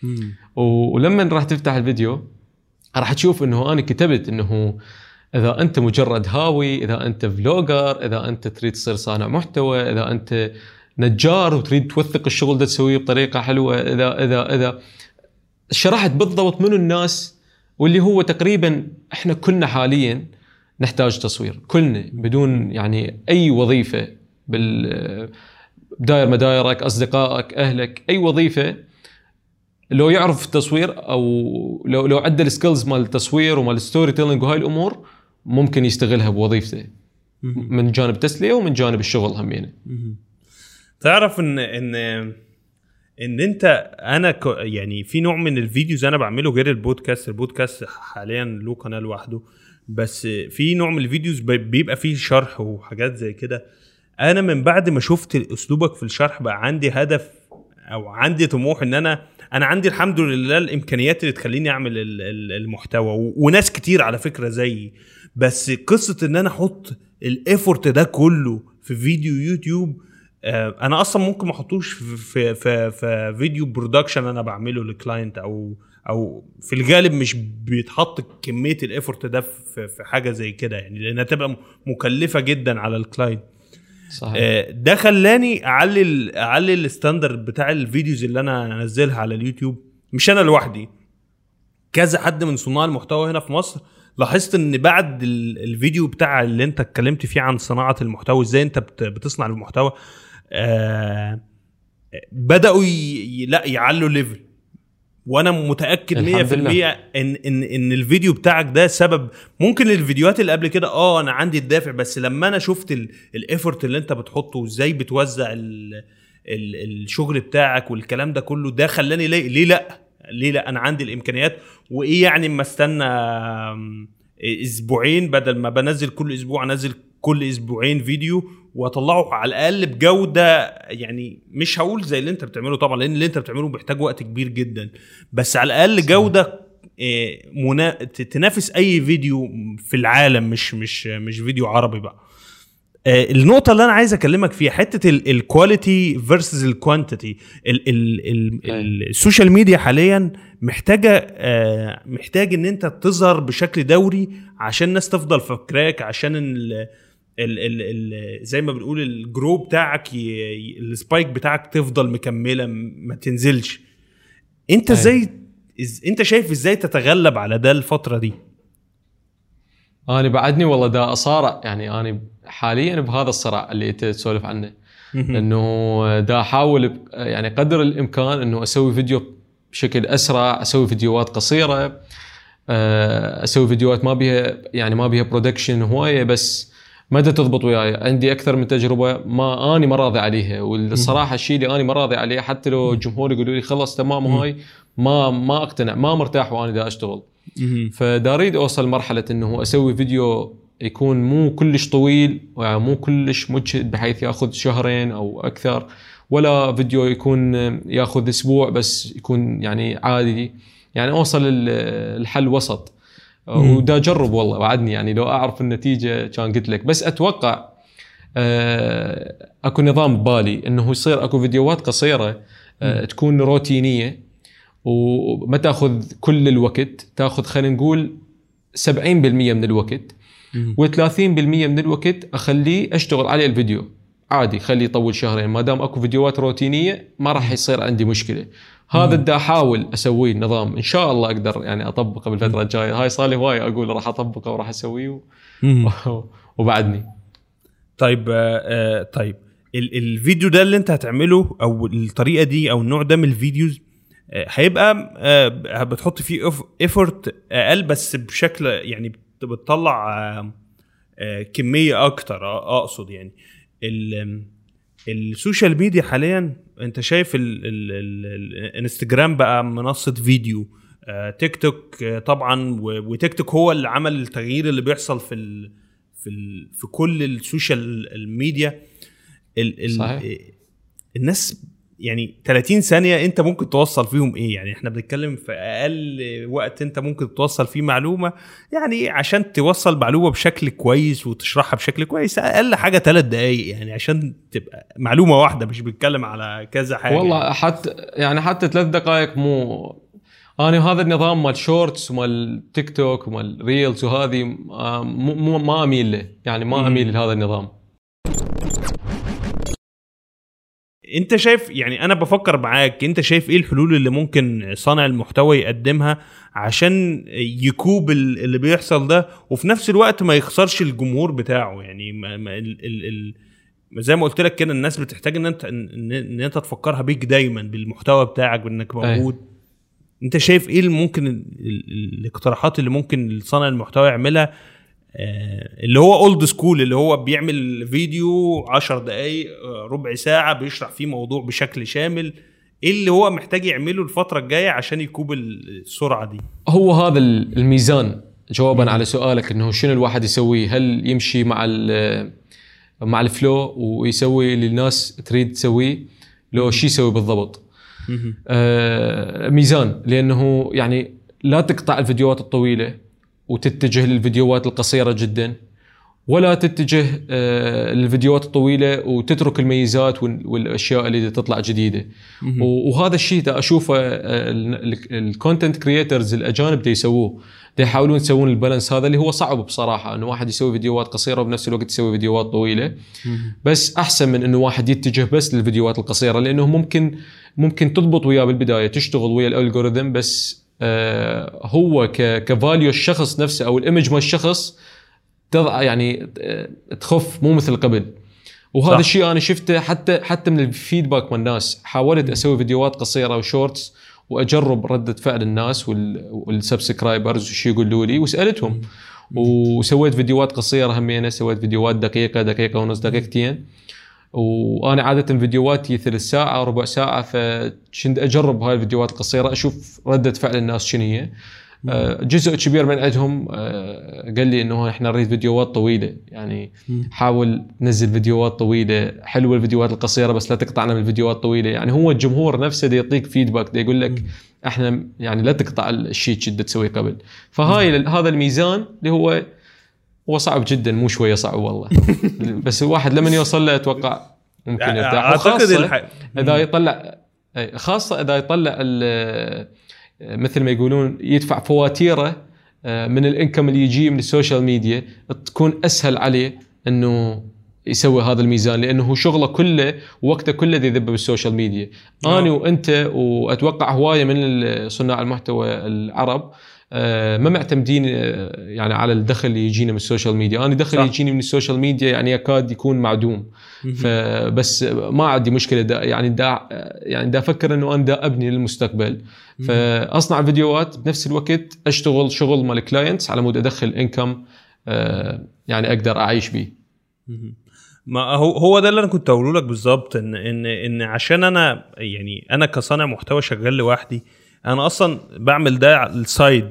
B: ولما راح تفتح الفيديو راح تشوف انه انا كتبت انه اذا انت مجرد هاوي، اذا انت فلوجر، اذا انت تريد تصير صانع محتوى، اذا انت نجار وتريد توثق الشغل ده تسويه بطريقه حلوه، اذا شرحت بالضبط منو الناس، واللي هو تقريبا احنا كلنا حاليا نحتاج تصوير، كلنا بدون يعني اي وظيفه، بداير مدايرك، اصدقائك، اهلك، اي وظيفه لو يعرف التصوير او لو عنده السكيلز مال التصوير ومال الستوري تيلينج وهاي الامور ممكن يستغلها بوظيفته من جانب تسليه ومن جانب الشغل همينه.
A: تعرف ان انت انا يعني في نوع من الفيديوز انا بعمله غير البودكاست حاليا له قناه لوحده، بس في نوع من الفيديوز بيبقى فيه شرح وحاجات زي كده. انا من بعد ما شفت اسلوبك في الشرح بقى عندي هدف او عندي طموح ان انا عندي الحمد لله الامكانيات اللي تخليني اعمل المحتوى، وناس كتير على فكره زيي، بس قصه ان انا احط الافورت ده كله في فيديو يوتيوب، انا اصلا ممكن ما احطوش في فيديو برودكشن انا بعمله للكلاينت، او في الغالب مش بيتحط كميه الافورت ده في حاجه زي كده يعني، لانها تبقى مكلفه جدا على الكلاينت. صحيح. ده خلاني اعلي الستاندرد بتاع الفيديوز اللي انا انزلها على اليوتيوب. مش انا لوحدي، كذا حد من صناع المحتوى هنا في مصر لاحظت ان بعد الفيديو بتاع اللي انت اتكلمت فيه عن صناعه المحتوى، ازاي انت بتصنع المحتوى، بداوا يعلوا ليفل، وانا متاكد 100% ان الفيديو بتاعك ده سبب. ممكن الفيديوهات اللي قبل كده انا عندي الدافع، بس لما انا شفت الافورت اللي انت بتحطه وازاي بتوزع الشغل بتاعك والكلام ده كله، ده خلاني ليه لا انا عندي الامكانيات. وايه يعني اما استنى اسبوعين بدل ما بنزل كل اسبوع، انزل كل اسبوعين فيديو واطلعه على الاقل بجوده، يعني مش هقول زي اللي انت بتعمله طبعا، لان اللي انت بتعمله بيحتاج وقت كبير جدا، بس على الاقل جوده تنافس اي فيديو في العالم، مش فيديو عربي بقى. النقطه اللي انا عايز اكلمك فيها حته الكواليتي فيرسز الكوانتيتي. السوشيال ميديا حاليا محتاج ان انت تظهر بشكل دوري عشان الناس تفضل فاكراك، عشان زي ما بنقول الجرو بتاعك السبايك بتاعك تفضل مكمله ما تنزلش. انت انت شايف ازاي تتغلب على ده الفتره دي؟
B: انا بعدني والله دا اصارع، يعني انا حاليا بهذا الصراع اللي انت تسولف عنه، انه دا احاول يعني قدر الامكان انه اسوي فيديو بشكل اسرع، اسوي فيديوهات قصيره، اسوي فيديوهات ما بيها برودكشن هوايه، بس مدى تضبط وياي. عندي اكثر من تجربه ما راضي عليها، والصراحه الشيء اللي انا ما راضي عليه حتى لو الجمهور يقولوا لي خلص تمام هاي ما اقتنع، ما مرتاح وانا دا اشتغل. فدا اريد اوصل مرحله انه اسوي فيديو يكون مو كلش طويل ومو كلش مجهد بحيث ياخذ شهرين او اكثر، ولا فيديو يكون ياخذ اسبوع بس يكون يعني عادي، يعني اوصل الحل وسط. ودا اجرب والله وعدني، يعني لو اعرف النتيجه كان قلت لك. بس اتوقع اكو نظام ببالي انه يصير اكو فيديوهات قصيره تكون روتينيه وما تاخذ كل الوقت، تاخذ خلينا نقول 70% من الوقت، و30% من الوقت اخليه اشتغل عليه الفيديو عادي، خليه يطول شهرين ما دام اكو فيديوهات روتينيه ما راح يصير عندي مشكله. هذا بدي احاول اسويه نظام، ان شاء الله اقدر يعني اطبقه بالفتره الجايه. هاي صار لي هواي اقول راح اطبقه وراح اسويه وبعدني.
A: طيب طيب الفيديو ده اللي انت هتعمله او الطريقه دي او النوع ده من الفيديوز هيبقى بتحط فيه ايفورت اقل بس بشكل يعني بتطلع كميه اكتر. اقصد يعني السوشيال ميديا حاليا انت شايف الانستجرام بقى منصه فيديو، تيك توك طبعا، وتيك توك هو اللي عمل التغيير اللي بيحصل في كل السوشيال ميديا. صحيح. الناس يعني 30 ثانية انت ممكن توصل فيهم ايه؟ يعني احنا بنتكلم في اقل وقت انت ممكن توصل فيه معلومة، يعني عشان توصل معلومة بشكل كويس وتشرحها بشكل كويس اقل حاجة 3 دقايق، يعني عشان تبقى معلومة واحدة، مش بنتكلم على كذا حاجة.
B: والله حتى 3 دقائق مو انا هذا النظام مال شورتس ومال تيك توك ومال ريلز وهذه ما اميل له، يعني ما اميل لهذا النظام.
A: انت شايف، يعني انا بفكر معاك، انت شايف ايه الحلول اللي ممكن صانع المحتوى يقدمها عشان يكوب اللي بيحصل ده وفي نفس الوقت ما يخسرش الجمهور بتاعه؟ يعني زي ما قلت لك كده، الناس بتحتاج ان انت تفكرها بيك دايما بالمحتوى بتاعك بانك موجود. انت شايف ايه ممكن الاقتراحات اللي ممكن صانع المحتوى يعملها، اللي هو اولد سكول، اللي هو بيعمل فيديو 10 دقايق ربع ساعة بيشرح فيه موضوع بشكل شامل؟ ايه اللي هو محتاج يعمله الفترة الجاية عشان يكوب السرعة دي؟
B: هو هذا الميزان جوابا على سؤالك، انه شنو الواحد يسويه، هل يمشي مع الفلو ويسوي اللي الناس تريد تسويه، لو شي يسوي بالضبط؟ ميزان، لانه يعني لا تقطع الفيديوهات الطويلة وتتجه للفيديوهات القصيرة جدا، ولا تتجه للفيديوهات الطويلة وتترك الميزات والأشياء اللي تطلع جديدة. وهذا الشيء ده أشوفه الكونتنت كرياترز الأجانب ده يسووه، ده يحاولون يسوون البالانس هذا اللي هو صعب بصراحة، أنه واحد يسوي فيديوهات قصيرة وبنفس الوقت يسوي فيديوهات طويلة. بس أحسن من أنه واحد يتجه بس للفيديوهات القصيرة، لأنه ممكن تضبط وياه بالبداية، تشتغل ويا الألغوريثم، بس هو كفاليو الشخص نفسه او الايمج مال الشخص تضع يعني تخف، مو مثل قبل. وهذا الشيء انا شفته حتى من الفيدباك من الناس. حاولت اسوي فيديوهات قصيره وشورتس واجرب رده فعل الناس والسبسكرايبرز وش يقولوا لي، وسالتهم. وسويت فيديوهات قصيره همينه، سويت فيديوهات دقيقه ونص، دقيقتين. وانا عاده فيديوهاتي 3 ساعة ربع ساعه، فكنت اجرب هاي الفيديوهات القصيره اشوف رده فعل الناس شنو هي. جزء كبير من عندهم قال لي انه احنا نريد فيديوهات طويله، يعني حاول تنزل فيديوهات طويله، حلوه الفيديوهات القصيره بس لا تقطعنا من الفيديوهات الطويله. يعني هو الجمهور نفسه دي يعطيك فيدباك، دي يقول لك احنا يعني لا تقطع الشيء اللي تسويه قبل. فهاي هذا الميزان اللي هو صعب جدا، مو شويه صعب والله. بس الواحد لما يوصل له اتوقع ممكن يرتاح. خاصه اذا يطلع، خاصه اذا يطلع مثل ما يقولون يدفع فواتيره من الانكم اللي يجي من السوشيال ميديا، تكون اسهل عليه انه يسوي هذا الميزان، لانه هو شغله كله ووقته كله يذب بالسوشيال ميديا. انا وانت واتوقع هوايه من صناع المحتوى العرب ما معتمدين يعني على الدخل اللي يجينا من السوشيال ميديا. انا دخل يجيني من السوشيال ميديا يعني يكاد يكون معدوم. فبس ما عندي مشكله يعني دا افكر انه انا دا ابني للمستقبل، فاصنع فيديوهات بنفس الوقت اشتغل شغل مال كلاينتس على مود ادخل انكم يعني اقدر اعيش به.
A: ما هو ده اللي انا كنت اقوله لك بالظبط، ان عشان انا كصانع محتوى شغال لوحدي، انا اصلا بعمل ده على السايد،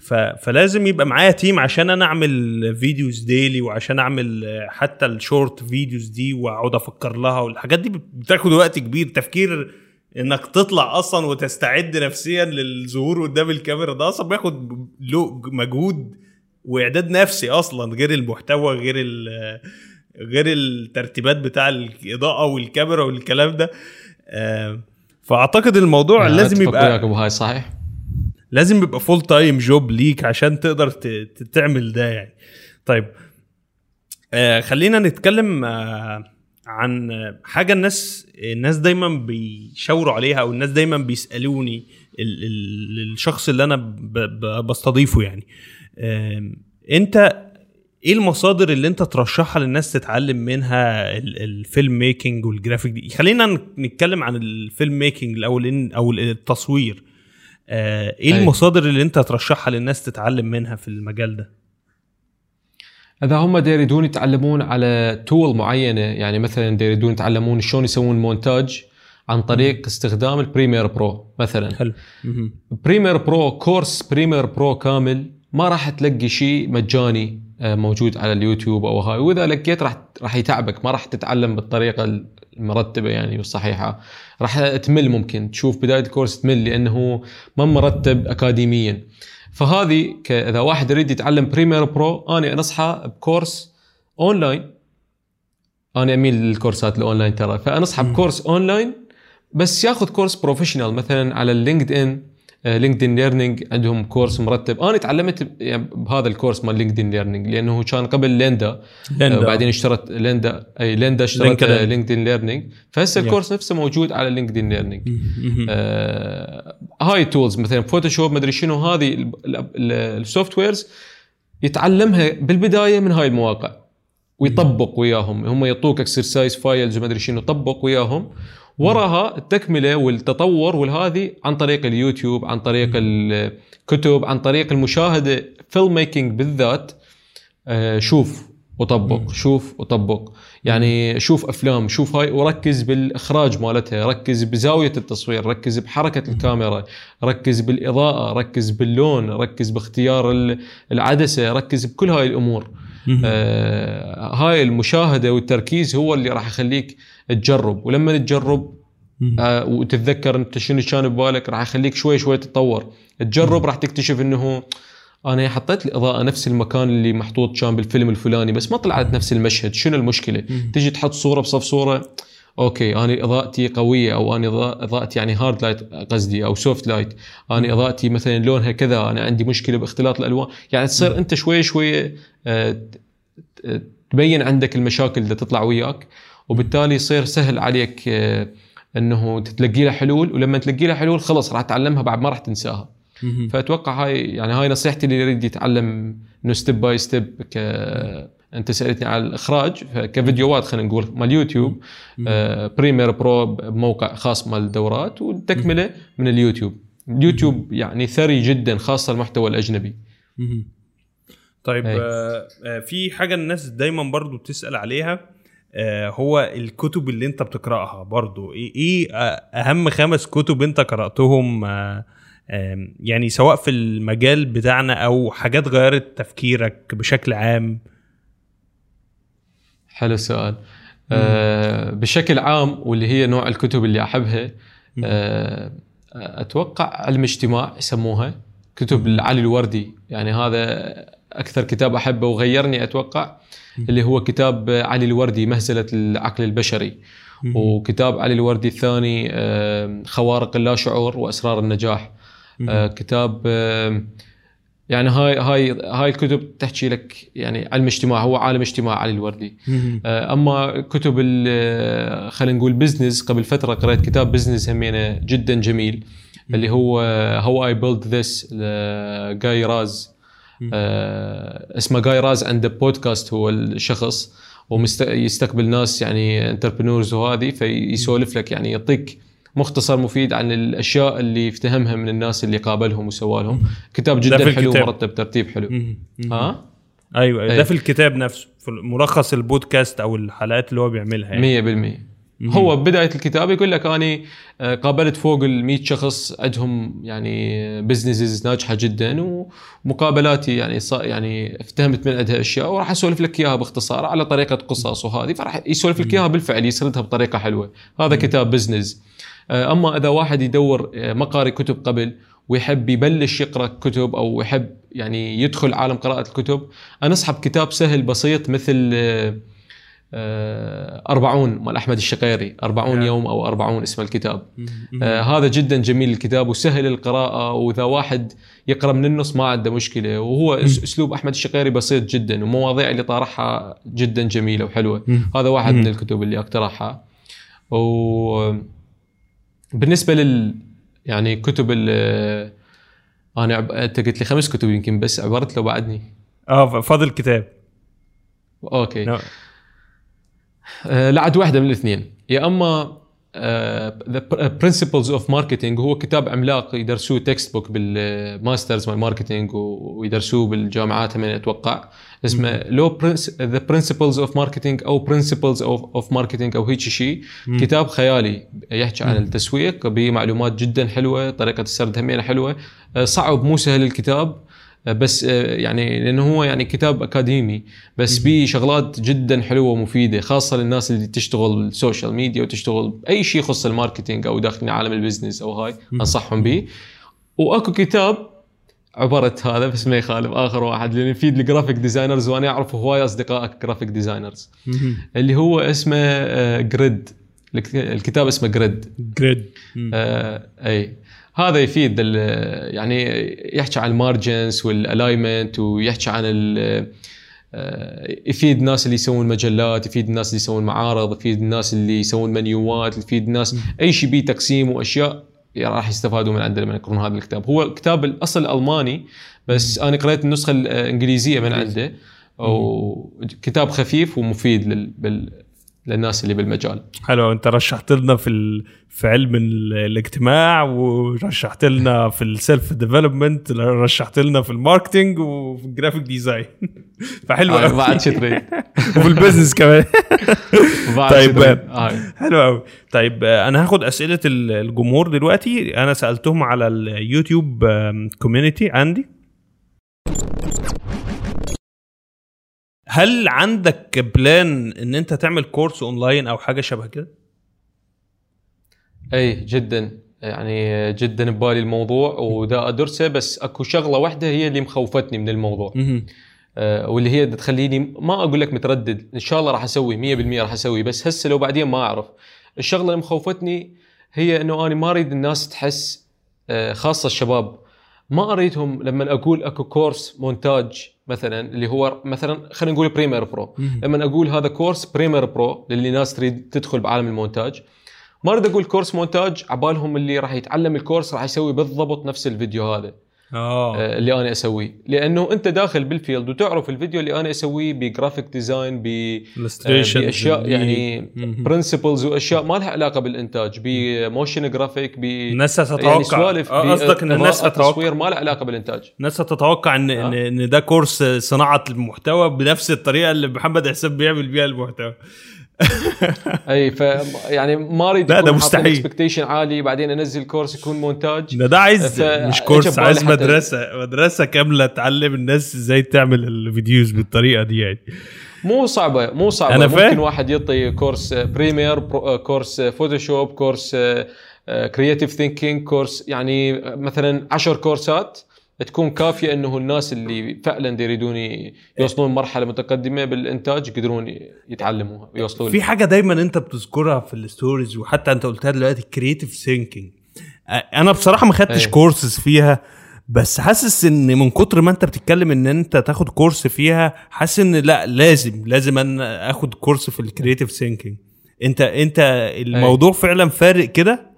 A: فلازم يبقى معايا تيم عشان انا اعمل فيديوز ديلي، وعشان اعمل حتى الشورت فيديوز دي واقعد افكر لها، والحاجات دي بتاخد وقت كبير. تفكير انك تطلع اصلا وتستعد نفسيا للظهور قدام الكاميرا ده اصلا بياخد له مجهود واعداد نفسي اصلا، غير المحتوى، غير الترتيبات بتاع الاضاءه والكاميرا والكلام ده. فاعتقد الموضوع لازم يبقى
B: هاي صحيح،
A: لازم يبقى فول تايم جوب ليك عشان تقدر تعمل ده يعني. طيب خلينا نتكلم عن حاجة الناس دايما بيشاوروا عليها، او الناس دايما بيسألوني الشخص اللي انا بستضيفه يعني، انت ايه المصادر اللي انت ترشحها للناس تتعلم منها الفيلم ميكنج والجرافيك دي؟ خلينا نتكلم عن الفيلم ميكنج الاول او التصوير. ايه المصادر اللي انت ترشحها للناس تتعلم منها في المجال ده؟
B: اذا هم يريدون يتعلمون على تول معينه، يعني مثلا يريدون يتعلمون شلون يسوون مونتاج عن طريق استخدام البريمير برو مثلا.
A: حلو.
B: بريمير برو، كورس بريمير برو كامل ما راح تلاقي شيء مجاني موجود على اليوتيوب او هاي، واذا لقيت راح يتعبك، ما راح تتعلم بالطريقه المرتبه يعني والصحيحه، راح تمل، ممكن تشوف بدايه الكورس تمل لانه ما مرتب اكاديميا. فهذه اذا واحد يريد يتعلم بريمير برو، انا انصحه بكورس اونلاين. انا اميل للكورسات الاونلاين ترى، فانصحه بكورس اونلاين بس ياخذ كورس بروفيشنال مثلا على اللينكدين. لينكدين ليرنينج عندهم كورس مرتب. انا تعلمت بهذا الكورس مال لينكدين ليرنينج لانه كان قبل ليندا. وبعدين اشترت ليندا اشترت لينكدين ليرنينج، فهسه الكورس نفسه موجود على لينكدين ليرنينج. هاي تولز مثلا فوتوشوب مدري شنو، هذه السوفت ويرز يتعلمها بالبدايه من هاي المواقع ويطبق وياهم. هم يعطوك اكسرسايز فايلز ومدري شنو، طبق وياهم. وراها التكمله والتطور والهذه عن طريق اليوتيوب، عن طريق الكتب، عن طريق المشاهده. فيلم ميكينج بالذات شوف وطبق، شوف وطبق، يعني شوف افلام، شوف هاي، وركز بالاخراج مالتها، ركز بزاويه التصوير، ركز بحركه الكاميرا، ركز بالاضاءه، ركز باللون، ركز باختيار العدسه، ركز بكل هاي الامور. هاي المشاهده والتركيز هو اللي راح يخليك تجرب، ولما تجرب وتتذكر انت شنو كان ببالك راح يخليك شوي شوي تتطور. تجرب راح تكتشف انه انا حطيت الاضاءه نفس المكان اللي محطوط كان بالفيلم الفلاني بس ما طلعت نفس المشهد، شنو المشكله؟ تجي تحط صوره بصف صوره، اوكي انا اضاءتي قويه، او انا اضاءتي يعني هارد لايت قصدي او سوفت لايت، انا اضاءتي مثلا لونها كذا، انا عندي مشكله باختلاط الالوان. يعني تصير انت شوي شوي تبين عندك المشاكل اللي تطلع وياك، وبالتالي يصير سهل عليك انه تتلقي لها حلول، ولما تلقي لها حلول خلص راح تتعلمها بعد ما راح تنساها. فاتوقع هاي نصيحتي اللي يريد يتعلم انه ستيب باي ستيب. انت سالتني على الاخراج، كفيديوهات خلينا نقول مال يوتيوب، بريمير برو بموقع خاص مال الدورات، والتكمله من اليوتيوب. اليوتيوب يعني ثري جدا، خاصه المحتوى الاجنبي.
A: طيب في حاجه الناس دايما برضو بتسال عليها، هو الكتب اللي انت بتقراها برضو ايه اهم 5 كتب انت قرأتهم، يعني سواء في المجال بتاعنا او حاجات غيرت تفكيرك بشكل عام؟
B: حلو السؤال. بشكل عام، واللي هي نوع الكتب اللي احبها، اتوقع علم اجتماع يسموها، كتب علي الوردي. يعني هذا اكثر كتاب احبه وغيرني اتوقع، اللي هو كتاب علي الوردي مهزلة العقل البشري. وكتاب علي الوردي الثاني خوارق اللاشعور واسرار النجاح. كتاب يعني هاي الكتب تحكي لك يعني علم اجتماع، هو عالم اجتماع علي الوردي. اما كتب خلينا نقول بزنس، قبل فتره قرأت كتاب بزنس همينه جدا جميل، اللي هو هاو اي بيلد ذس جاي راز. اسمه جاي راز، عنده بودكاست هو الشخص، ويستقبل ناس يعني انتربرنورز وهذه، فيسولف لك يعني يعطيك مختصر مفيد عن الاشياء اللي افتهمها من الناس اللي قابلهم وسوالهم. كتاب جدا حلو، مرتب ترتيب حلو.
A: ايوه ده في الكتاب نفسه، في ملخص البودكاست او الحلقات اللي هو بيعملها يعني.
B: 100% هو بداية الكتاب يقول لك أنا قابلت فوق 100 شخص عندهم يعني بزنسز ناجحة جدا، ومقابلاتي يعني افتهمت من عندها أشياء، وراح أسولف لك إياها باختصار على طريقة قصص، وهذه فراح يسولف لك إياها بالفعل، يسردها بطريقة حلوة. هذا كتاب بزنس. أما إذا واحد يدور ما قاري كتب قبل ويحب يبلش يقرأ كتب أو يحب يعني يدخل عالم قراءة الكتب، أنا أصحب كتاب سهل بسيط مثل 40 مال أحمد الشقيري، 40 يوم أو 40 اسم الكتاب. هذا جدا جميل الكتاب وسهل القراءة، وإذا واحد يقرأ من النص ما عنده مشكلة، وهو أسلوب أحمد الشقيري بسيط جدا، ومواضيع اللي طارحها جدا جميلة وحلوة. هذا واحد من الكتب اللي أقترحها. وبالنسبة يعني كتب أنت قلت لي 5 كتب يمكن، بس عبرت له بعدني
A: فاضل كتاب.
B: أوكي. لعد واحدة من الاثنين، يا أما The Principles of Marketing، هو كتاب عملاق يدرسوه تكست بوك بالماسترز مال ماركتينج ويدرسوه بالجامعات من أتوقع، اسمه The Principles of Marketing أو Principles of Marketing أو هيك شيء. كتاب خيالي يحكي عن التسويق بمعلومات جدا حلوة، طريقة السرد همينة حلوة. صعب مو سهل الكتاب، بس يعني لأنه هو يعني كتاب أكاديمي، بس بيه شغلات جدا حلوة ومفيدة، خاصة للناس اللي تشتغل السوشيال ميديا وتشتغل أي شيء يخص الماركتينج أو داخل عالم البزنس أو هاي، أنصحهم به. وأكو كتاب عبرت هذا بس ما يخالف آخر واحد، لأن يفيد الجرافيك ديزاينرز، وأنا أعرف هواي أصدقائك جرافيك ديزاينرز، اللي هو اسمه جريد. الكتاب اسمه جريد. أي هذا يفيد يعني يحكي عن المارجنز والالاينمنت، ويحكي عن يفيد الناس اللي يسوون مجلات، يفيد الناس اللي يسوون معارض، يفيد الناس اللي يسوون منيوات، يفيد الناس اي شيء بيه تقسيم واشياء راح يستفادوا من عنده لما يقرون هذا الكتاب. هو كتاب الاصل الالماني، بس انا قرأت النسخه الانجليزيه من عنده، وكتاب خفيف ومفيد للناس اللي بالمجال.
A: حلو. انت رشحت لنا في علم الاجتماع، ورشحت لنا في السيلف ديفلوبمنت، رشحت لنا في الماركتينج وفي الجرافيك ديزاين. فحلو قوي.
B: بعد شتري
A: وفي البيزنس كمان. طيب حلو قوي. طيب انا هاخد اسئله الجمهور دلوقتي. انا سالتهم على اليوتيوب كوميونتي عندي. هل عندك بلان ان انت تعمل كورس اونلاين او حاجه شبه كده؟
B: اي جدا، يعني جدا ببالي الموضوع ودا ادرسه، بس اكو شغله واحده هي اللي مخوفتني من الموضوع. واللي هي تخليني ما اقول لك متردد، ان شاء الله راح اسوي 100% راح اسوي، بس هسه لو بعدين ما اعرف. الشغله اللي مخوفتني هي انه انا ما اريد الناس تحس، خاصه الشباب، ما اريدهم لما اقول اكو كورس مونتاج مثلا، اللي هو مثلا خلينا نقول بريمير برو، لما اقول هذا كورس بريمير برو للي ناس تريد تدخل بعالم المونتاج، ما اريد اقول كورس مونتاج عبالهم اللي راح يتعلم الكورس راح يسوي بالضبط نفس الفيديو هذا اللي انا اسويه، لانه انت داخل بالفيلد وتعرف الفيديو اللي انا اسويه بجرافيك ديزاين باشياء يعني برنسبلز واشياء ما لها علاقه بالانتاج، بموشن جرافيك،
A: الناس تتوقع
B: يعني
A: قصدك ان الناس تتوقع
B: تصوير ما لها علاقه بالانتاج.
A: الناس تتوقع ان ده كورس صناعه المحتوى بنفس الطريقه اللي محمد حساب بيعمل بيها المحتوى.
B: اي يعني ما اريد
A: يكون مستحيل
B: اكسبكتيشن عالي بعدين انزل كورس يكون مونتاج.
A: ده عايز مش كورس، عايز مدرسه كامله تعلم الناس ازاي تعمل الفيديوز بالطريقه دي. يعني
B: مو صعبه ممكن واحد يعطي كورس بريمير، كورس فوتوشوب، كورس كرياتيف ثينكينج، كورس يعني مثلا 10 كورسات تكون كافيه انه الناس اللي فعلا يريدون يوصلون مرحله متقدمه بالانتاج يقدرون يتعلموها ويوصلون.
A: في حاجه دايما انت بتذكرها في الستوريز وحتى انت قلتها دلوقتي، كرياتيف ثينكينج. انا بصراحه ما خدتش كورسز فيها، بس حاسس ان من كتر ما انت بتتكلم ان انت تاخد كورس فيها، حاسس ان لا لازم انا اخد كورس في الكرياتيف ثينكينج. انت الموضوع فعلا فارق كده؟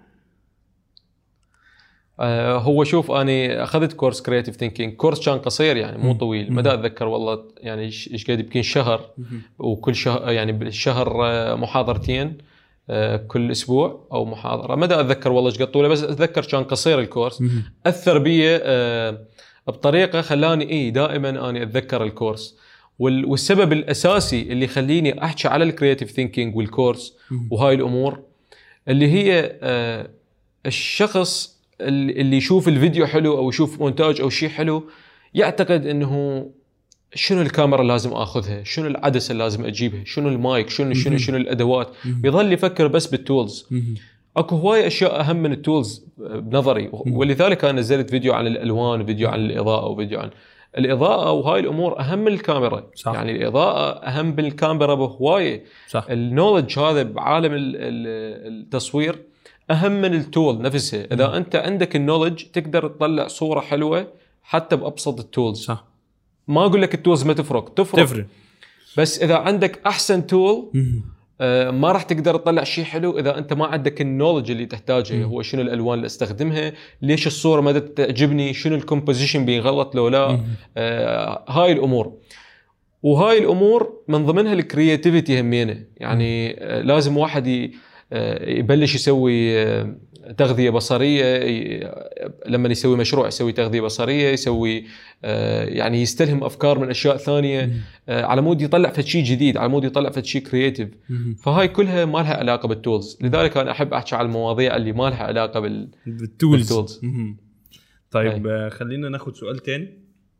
B: هو شوف أنا أخذت كورس كرياتيف ثينكينج، كورس كان قصير يعني مو طويل، ما دا أتذكر والله يعني إيش قاعد يمكن شهر، وكل شهر يعني بالشهر محاضرتين كل أسبوع أو محاضرة، ما دا أتذكر والله إيش قد طوله، بس أتذكر كان قصير الكورس. أثر بي بطريقة خلاني دائما أنا أتذكر الكورس. والسبب الاساسي اللي يخليني احكي على الكرياتيف ثينكينج والكورس وهاي الامور اللي هي الشخص اللي يشوف الفيديو حلو او يشوف مونتاج او شيء حلو يعتقد انه شنو الكاميرا لازم اخذها، شنو العدسه اللي لازم اجيبها، شنو المايك، شنو الادوات، يظل يفكر بس بالتولز. اكو هواي اشياء اهم من التولز بنظري، ولذلك انا نزلت فيديو عن الالوان وفيديو عن الاضاءه وفيديو عن الاضاءه، وهاي الامور اهم من الكاميرا.
A: صح.
B: يعني الاضاءه اهم من الكاميرا بهوايه. النولج هذا بعالم التصوير اهم من التول نفسها. اذا انت عندك النولج تقدر تطلع صوره حلوه حتى بابسط التولز.
A: صح.
B: ما اقول لك التولز ما تفرق، بس اذا عندك احسن تول ما راح تقدر تطلع شيء حلو اذا انت ما عندك النولج اللي تحتاجه. هو شنو الالوان اللي استخدمها، ليش الصوره ما تعجبني، شنو الكومبوزيشن بيغلط لو لا، هاي الامور. وهاي الامور من ضمنها الكرياتيفيتي همينه. يعني لازم واحد يبلش يسوي تغذيه بصريه. لما يسوي مشروع يسوي تغذيه بصريه، يسوي يعني يستلهم افكار من اشياء ثانيه على مود يطلع فد شيء جديد، على مود يطلع فد شيء كرياتيف. فهاي كلها ما لها علاقه بالتولز. لذلك انا احب احكي على المواضيع اللي ما لها علاقه بالتولز.
A: طيب خلينا ناخد سؤال تاني.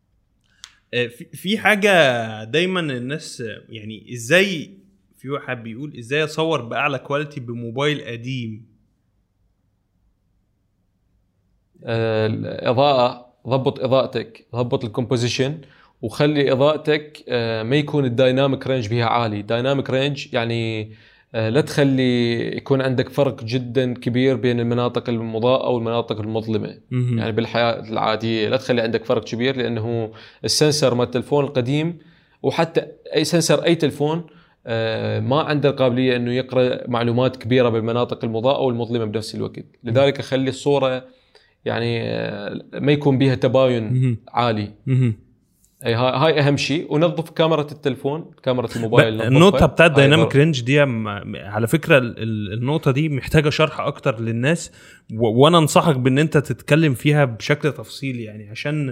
A: في حاجه دايما الناس يعني ازاي، في واحد بيقول ازاي اصور باعلى كواليتي بموبايل قديم؟
B: الإضاءة، ضبط إضاءتك، ضبط الكومبوزيشن، وخلي إضاءتك ما يكون الدايناميك رينج بها عالي. دايناميك رينج يعني لا تخلي يكون عندك فرق جدا كبير بين المناطق المضاءة والمناطق المظلمة. يعني بالحياة العادية لا تخلي عندك فرق كبير، لأنه السنسر مال التلفون القديم وحتى أي سنسر أي تلفون ما عنده القابلية أنه يقرأ معلومات كبيرة بالمناطق المضاءة والمظلمة بنفس الوقت. لذلك خلي الصورة يعني ما يكون بيها تباين عالي. اي هاي اهم شيء. ونظف كاميرا التلفون، كاميرا الموبايل.
A: النقطه بتاعت دايناميك رينج دي على فكره النقطه دي محتاجه شرح اكتر للناس، وانا انصحك بان انت تتكلم فيها بشكل تفصيلي، يعني عشان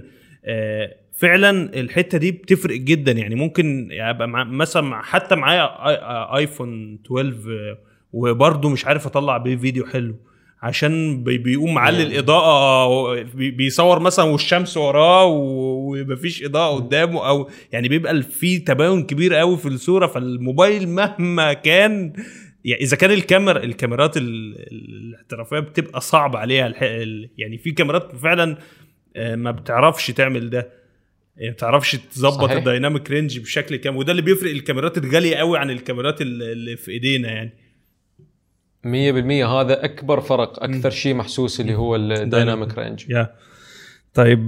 A: فعلا الحته دي بتفرق جدا. يعني ممكن ابقى مثلا حتى معايا ايفون 12 وبرضه مش عارف اطلع بيه فيديو حلو، عشان بيقوم معلي الإضاءة، بيصور مثلا والشمس وراه ومفيش إضاءة قدامه، أو يعني بيبقى في تباين كبير قوي في الصورة. فالموبايل مهما كان، يعني إذا كان الكاميرات الاحترافية بتبقى صعب عليها، يعني في كاميرات فعلا ما بتعرفش تعمل ده، يعني ما بتعرفش تظبط الدايناميك رينج بشكل كامل. وده اللي بيفرق الكاميرات الغالية قوي عن الكاميرات اللي في إيدينا. يعني
B: 100% هذا أكبر فرق، أكثر شيء محسوس اللي هو الدايناميك رينج.
A: طيب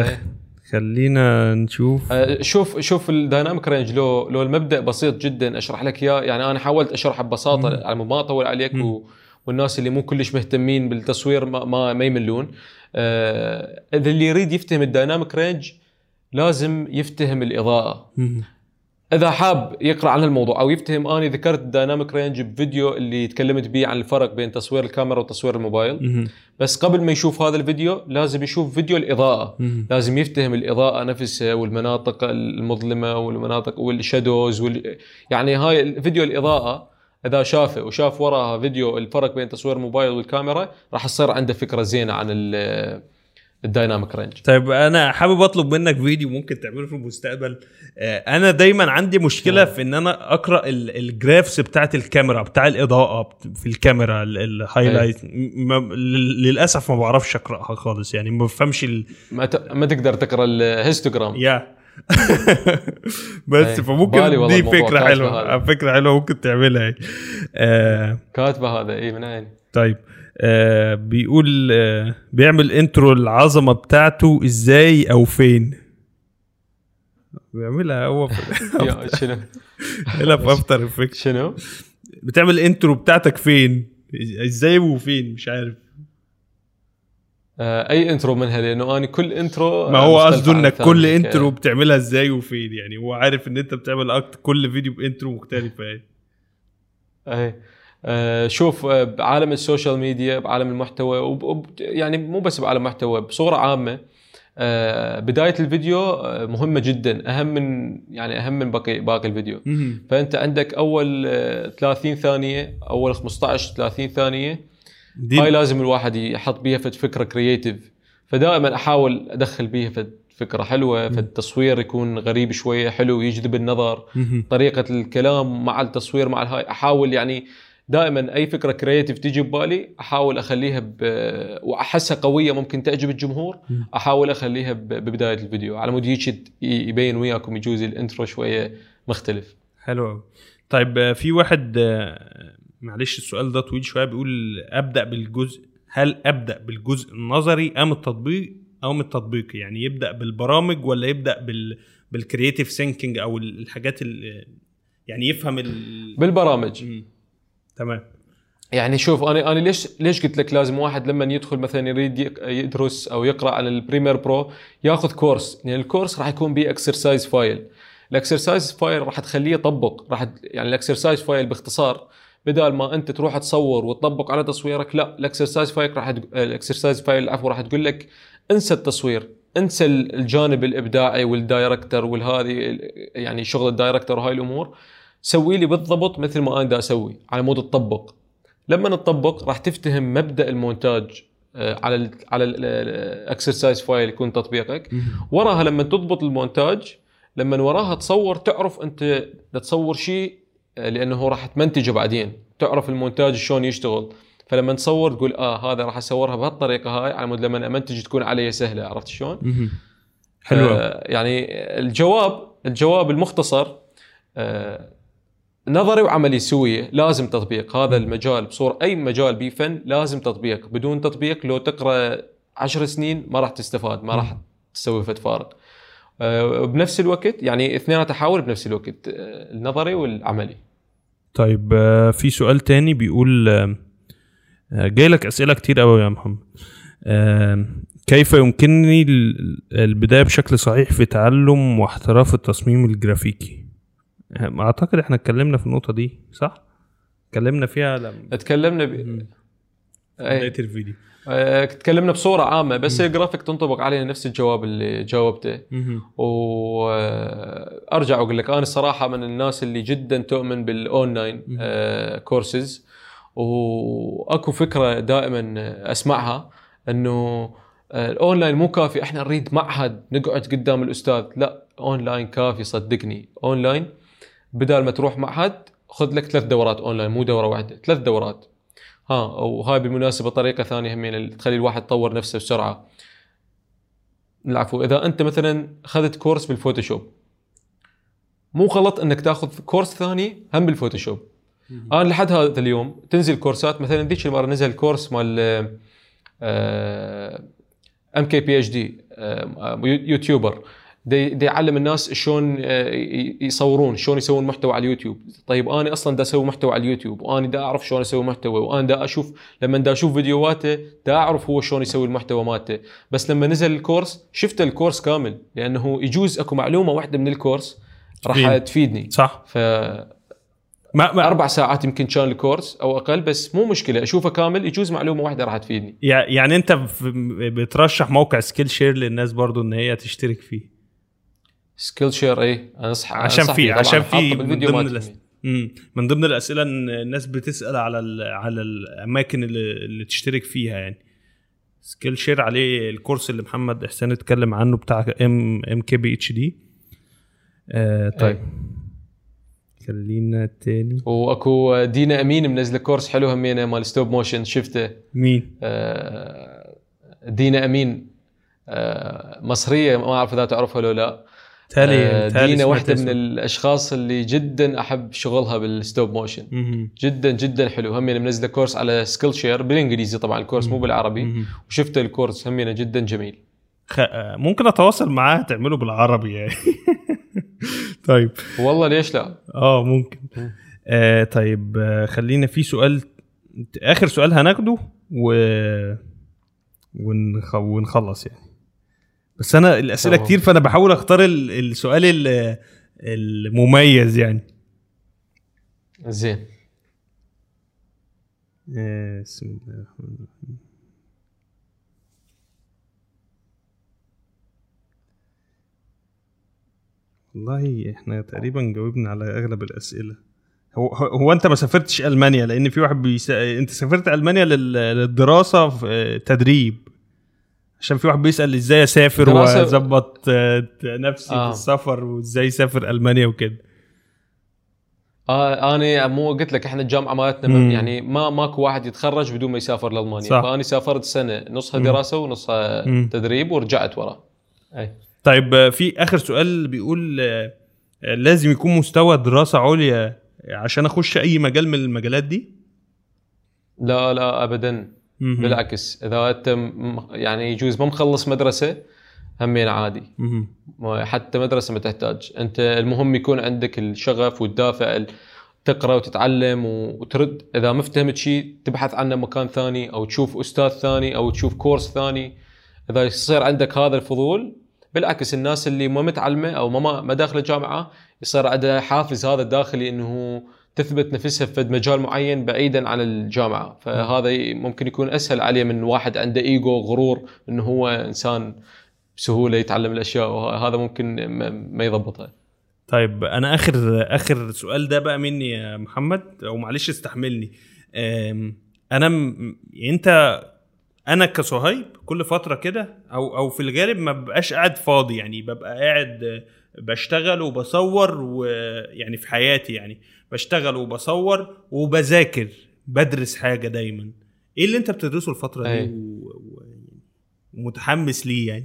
A: خلينا نشوف.
B: شوف الدايناميك رينج لو المبدأ بسيط جدا أشرح لك إياه. يعني أنا حاولت أشرحه ببساطة على ما أطول عليك والناس اللي مو كلش مهتمين بالتصوير ما يملون. إذا اللي يريد يفتهم الدايناميك رينج لازم يفتهم الإضاءة. إذا حاب يقرأ عن الموضوع أو يفتهم، أنا ذكرت الدايناميك رينج بفيديو اللي تكلمت بيه عن الفرق بين تصوير الكاميرا وتصوير الموبايل. بس قبل ما يشوف هذا الفيديو لازم يشوف فيديو الإضاءة. لازم يفتهم الإضاءة نفسها والمناطق المظلمة والمناطق والشادوز يعني هاي الفيديو الإضاءة إذا شافه وشاف وراها فيديو الفرق بين تصوير الموبايل والكاميرا راح تصير عنده فكرة زينة عن الدايناميك رينج.
A: طيب انا حابب اطلب منك فيديو ممكن تعمله في المستقبل. انا دايما عندي مشكله في ان انا اقرا الجرافس بتاعه الكاميرا، بتاع الاضاءه في الكاميرا، الهايلايت. للاسف ما بعرفش اقراها خالص، يعني ما بفهمش
B: ما تقدر تقرا الهيستوغرام.
A: بس فممكن دي فكره حلوه، فكره حلوه ممكن تعملها.
B: كاتبه هذا من عين.
A: طيب بيقول بيعمل انترو العظمة بتاعته ازاي او فين بيعملها هو
B: شنو
A: لا في افتر افكت.
B: شنو
A: بتعمل انترو بتاعتك فين ازاي وفين؟ مش عارف
B: اي انترو منها، لانه انا كل انترو
A: ما هو قصده انك كل انترو بتعملها ازاي وفين. يعني هو عارف ان انت بتعمل كل فيديو بانترو مختلفة.
B: يعني شوف بعالم السوشيال ميديا، بعالم المحتوى، يعني مو بس بعالم المحتوى بصورة عامة، بدايه الفيديو مهمه جدا، اهم من باقي الفيديو. فانت عندك اول 30 ثانيه، اول 15 30 ثانيه هاي لازم الواحد يحط بيها فكره كرييتيف. فدائما احاول ادخل بيها فكره حلوه، فالتصوير يكون غريب شويه، حلو يجذب النظر. طريقه الكلام مع التصوير مع الهاي، احاول يعني دائما اي فكره كرييتيف تيجي ببالي احاول اخليها واحسها قويه ممكن تعجب الجمهور، احاول اخليها ببدايه الفيديو على مود يبين وياكم يجوز الانترو شويه مختلف.
A: حلو. طيب في واحد معلش السؤال ده طويل شويه، بيقول هل ابدا بالجزء النظري ام التطبيقي؟ يعني يبدا بالبرامج ولا يبدا بالكرييتيف ثينكينج او الحاجات يعني يفهم
B: بالبرامج.
A: تمام.
B: يعني شوف انا ليش قلت لك لازم واحد لما يدخل مثلا يريد يدرس او يقرا على البريمير برو ياخذ كورس، يعني الكورس راح يكون بيه اكسرسايز فايل. الاكسرسايز فايل راح تخليه يطبق، يعني الاكسرسايز فايل باختصار بدل ما انت تروح تصور وتطبق على تصويرك، لا الاكسرسايز فايل راح تقول لك انسى التصوير، انسى الجانب الابداعي والدايركتور والهذه يعني شغل الدايركتور وهاي الامور، سوي لي بالضبط مثل ما انا دا اسوي على مود تطبق. لما نطبق راح تفتهم مبدا المونتاج على الاكسرسايز فايل يكون تطبيقك. وراها لما تضبط المونتاج، لما وراها تصور تعرف انت تصور شيء، لانه راح تمنتجه بعدين، تعرف المونتاج شلون يشتغل. فلما تصور تقول هذا راح اصورها بهالطريقه هاي على مود لما امنتج تكون علي سهله. عرفت شلون؟
A: حلو.
B: يعني الجواب المختصر نظري وعملي سوية، لازم تطبيق. هذا المجال بصورة أي مجال بفن لازم تطبيق. بدون تطبيق لو تقرأ 10 سنين ما راح تستفاد، ما راح تسوي فارق. بنفس الوقت يعني اثنين تحاول بنفس الوقت، النظري والعملي.
A: طيب في سؤال تاني بيقول جاي لك أسئلة كتير قوي يا محمد. كيف يمكنني البداية بشكل صحيح في تعلم واحتراف التصميم الجرافيكي؟ اعتقد احنا اتكلمنا في النقطة دي صح؟ اتكلمنا فيها
B: اتكلمنا
A: بداية الفيديو.
B: تكلمنا بصورة عامة، بس الجرافيك تنطبق عليه نفس الجواب اللي جاوبته. وارجع اقول لك انا الصراحة من الناس اللي جدا تؤمن بالاونلاين كورسز، واكو فكرة دائما اسمعها انه الاونلاين مو كافي، احنا نريد معهد نقعد قدام الاستاذ. لا، اونلاين كافي صدقني. اونلاين بدل ما تروح معهد خذ لك 3 دورات اونلاين، مو دوره واحده، 3 دورات. وهاي بالمناسبه طريقه ثانيه همين اللي تخلي الواحد يطور نفسه بسرعه. العفو. اذا انت مثلا اخذت كورس بالفوتوشوب، مو غلط انك تاخذ كورس ثاني هم بالفوتوشوب. انا لحد هذا اليوم تنزل كورسات، مثلا ذيك المره نزل كورس مال MKPHD يوتيوبر، دي يعلم الناس شلون يصورون، شلون يسوون محتوى على اليوتيوب. طيب انا اصلا دا اسوي محتوى على اليوتيوب، وانا دا اعرف شلون اسوي محتوى، وانا دا اشوف لما دا اشوف فيديوهاته دا اعرف هو شلون يسوي المحتوى مالته. بس لما نزل الكورس شفت الكورس كامل، لانه يجوز اكو معلومه واحده من الكورس راح تفيدني.
A: صح.
B: ما 4 ساعات يمكن كان الكورس او اقل، بس مو مشكله اشوفه كامل، يجوز معلومه واحده راح تفيدني.
A: يعني انت بترشح موقع سكيل شير للناس برضو ان هي تشترك فيه؟
B: سكيل شير ايه، انصح
A: عشان في من ضمن الاسئله ان الناس بتسال على الاماكن اللي تشترك فيها. يعني سكيل شير عليه الكورس اللي محمد احسان اتكلم عنه بتاع MKBHD. طيب خلينا تاني.
B: واكو دينا امين منزله كورس حلو همينه مال ستوب موشن، شفته؟
A: مين
B: دينا امين؟ مصريه، ما اعرف اذا تعرفها ولا لا.
A: تالي
B: دينا واحده من الاشخاص اللي جدا احب شغلها بالستوب موشن. جدا جدا حلو. همينه منزله كورس على سكيل شير بالانجليزي طبعا، الكورس مو بالعربي. وشفت الكورس همينه جدا جميل.
A: ممكن اتواصل معاه تعمله بالعربي يعني. طيب
B: والله ليش لا.
A: ممكن. طيب خلينا في سؤال، اخر سؤال هناخده ونخلص يعني. بس انا الاسئله كتير، فانا بحاول اختار السؤال المميز يعني.
B: زين.
A: بسم الله الرحمن الرحيم. والله احنا تقريبا جاوبنا على اغلب الاسئله. هو انت ما سافرتش المانيا؟ لان في واحد انت سافرت المانيا للدراسه في تدريب، عشان في واحد بيسال ازاي اسافر واظبط نفسي في السفر وازاي اسافر المانيا وكده.
B: انا مو قلت لك احنا الجامعه مالتنا يعني ماكو واحد يتخرج بدون ما يسافر لالمانيا، فاني سافرت سنه نصها دراسه ونصها تدريب ورجعت ورا. اي
A: طيب في اخر سؤال بيقول لازم يكون مستوى دراسه عليا عشان اخش اي مجال من المجالات دي؟
B: لا ابدا. بالعكس اذا انت يعني يجوز ما مخلص مدرسه همين عادي، حتى مدرسه ما تحتاج. انت المهم يكون عندك الشغف والدافع تقرا وتتعلم وترد. اذا ما فهمت شيء تبحث عنه مكان ثاني او تشوف استاذ ثاني او تشوف كورس ثاني. اذا يصير عندك هذا الفضول، بالعكس الناس اللي ما متعلمه او ما داخله جامعه يصير عندها حافز هذا الداخلي انه تثبت نفسها في مجال معين بعيدا عن الجامعه. فهذا ممكن يكون اسهل عليه من واحد عنده ايجو غرور انه هو انسان بسهوله يتعلم الاشياء، وهذا ممكن ما يضبطها.
A: طيب انا اخر سؤال ده بقى مني يا محمد، او معلش استحملني. انا كصهيب كل فتره كده او في الغالب ما ببقاش قاعد فاضي، يعني ببقى قاعد بشتغل وبصور، ويعني في حياتي يعني بشتغل وبصور وبذاكر بدرس حاجه دايما. ايه اللي انت بتدرسه الفتره دي ومتحمس ليه يعني؟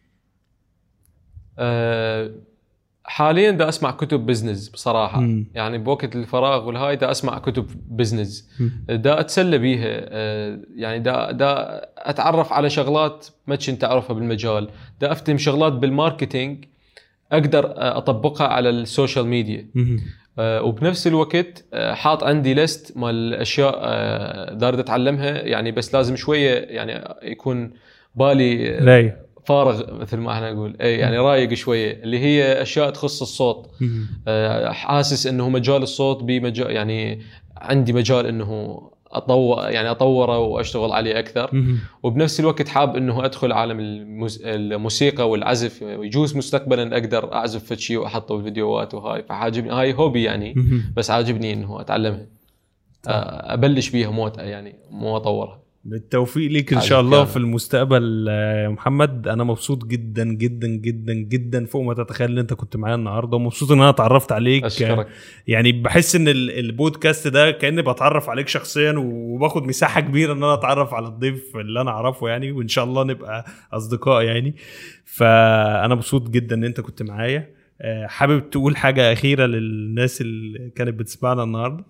B: حاليا دا اسمع كتب بزنس بصراحه. يعني بوقت الفراغ والهاي دا اسمع كتب بزنس، دا اتسلى بيها. يعني دا اتعرف على شغلات ما كنت اعرفها بالمجال، دا افتهم شغلات بالماركتينج اقدر اطبقها على السوشيال ميديا. وبنفس الوقت حاط عندي ليست مال الاشياء دارد اتعلمها، يعني بس لازم شويه يعني يكون بالي
A: رايق
B: فارغ مثل ما احنا نقول، يعني رايق شويه، اللي هي اشياء تخص الصوت. حاسس انه مجال الصوت بمجال، يعني عندي مجال انه اطوره واشتغل عليه اكثر. وبنفس الوقت حاب انه ادخل عالم الموسيقى والعزف، ويجوز مستقبلا اقدر اعزف في شيء واحطه بالفيديوهات وهاي. فحاجبني هاي هوبي يعني، بس عاجبني انه اتعلمها، ابلش بيها مو اطورها.
A: بالتوفيق ليك ان شاء الله في المستقبل يا محمد. انا مبسوط جدا جدا جدا جدا فوق ما تتخيل ان انت كنت معايا النهارده، ومبسوط ان انا اتعرفت عليك.
B: أشكرك.
A: يعني بحس ان البودكاست ده كأني بتعرف عليك شخصيا، وباخد مساحه كبيره ان انا اتعرف على الضيف اللي انا اعرفه يعني، وان شاء الله نبقى اصدقاء يعني. فانا مبسوط جدا ان انت كنت معايا. حابب تقول حاجه اخيره للناس اللي كانت بتسمعنا النهارده؟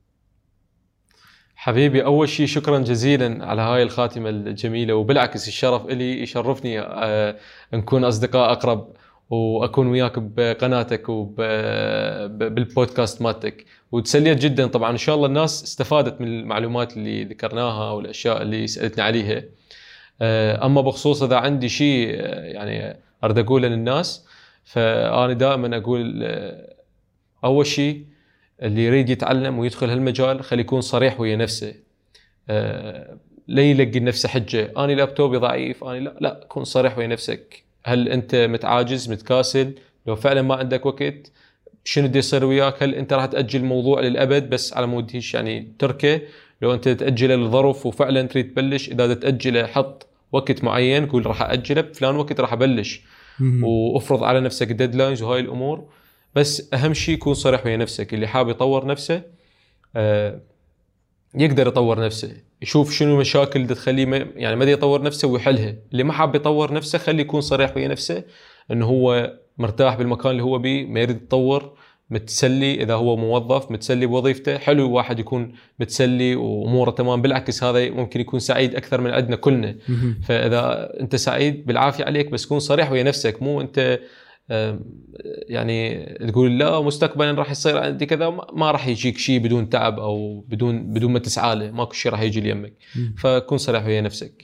B: حبيبي أول شيء شكرا جزيلا على هاي الخاتمة الجميلة، وبالعكس الشرف إلي، يشرفني نكون أصدقاء أقرب، وأكون وياك بقناتك وبالبودكاست مالتك. وتسليت جدا طبعا، إن شاء الله الناس استفادت من المعلومات اللي ذكرناها والأشياء اللي سألتني عليها. أما بخصوص إذا عندي شيء يعني أريد أقوله للناس، فأنا دائما أقول أول شيء اللي يريد يتعلم ويدخل هالمجال خلي يكون صريح ويا نفسه. لا يلقي نفسه حجة أنا لابتوبي ضعيف، أنا لا كون صريح ويا نفسك. هل أنت متعاجز متكاسل؟ لو فعلا ما عندك وقت شنو بدي يصير وياك؟ هل أنت راح تأجل الموضوع للأبد بس على مود هيش يعني تركه؟ لو أنت تأجله للظرف وفعلا تريد تبلش، إذا تأجله حط وقت معين، قول راح أجله بفلان وقت راح أبلش، وافرض على نفسك ديدلاينز وهاي الأمور. بس أهم شيء يكون صريح ويا نفسك. اللي حاب يطور نفسه يقدر يطور نفسه، يشوف شنو المشاكل اللي تخليه يعني ما يطور نفسه ويحلها. اللي ما حاب يطور نفسه خليه يكون صريح ويا نفسه انه هو مرتاح بالمكان اللي هو بيه، ما يريد يتطور، متسلي. اذا هو موظف متسلي بوظيفته، حلو واحد يكون متسلي واموره تمام. بالعكس هذا ممكن يكون سعيد اكثر من عندنا كلنا. فاذا انت سعيد بالعافيه عليك، بس كون صريح ويا نفسك. مو انت يعني تقول لا مستقبلا راح يصير عندي كذا، ما راح يجيك شيء بدون تعب او بدون ما تسعى له، ماكو شيء راح يجي ليمك. فكون صريح ويا نفسك،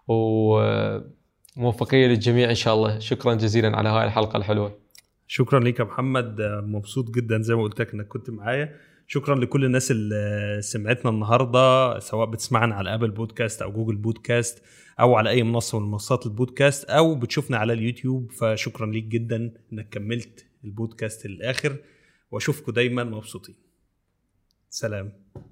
B: وموفقيه للجميع ان شاء الله. شكرا جزيلا على هاي الحلقه الحلوه.
A: شكرا لك يا محمد، مبسوط جدا زي ما قلت لك انك كنت معايا. شكرا لكل الناس اللي سمعتنا النهارده، سواء بتسمعنا على ابل بودكاست او جوجل بودكاست او على اي منصه من منصات البودكاست او بتشوفنا على اليوتيوب. فشكرا ليك جدا انك كملت البودكاست الاخر، واشوفكم دايما مبسوطين. سلام.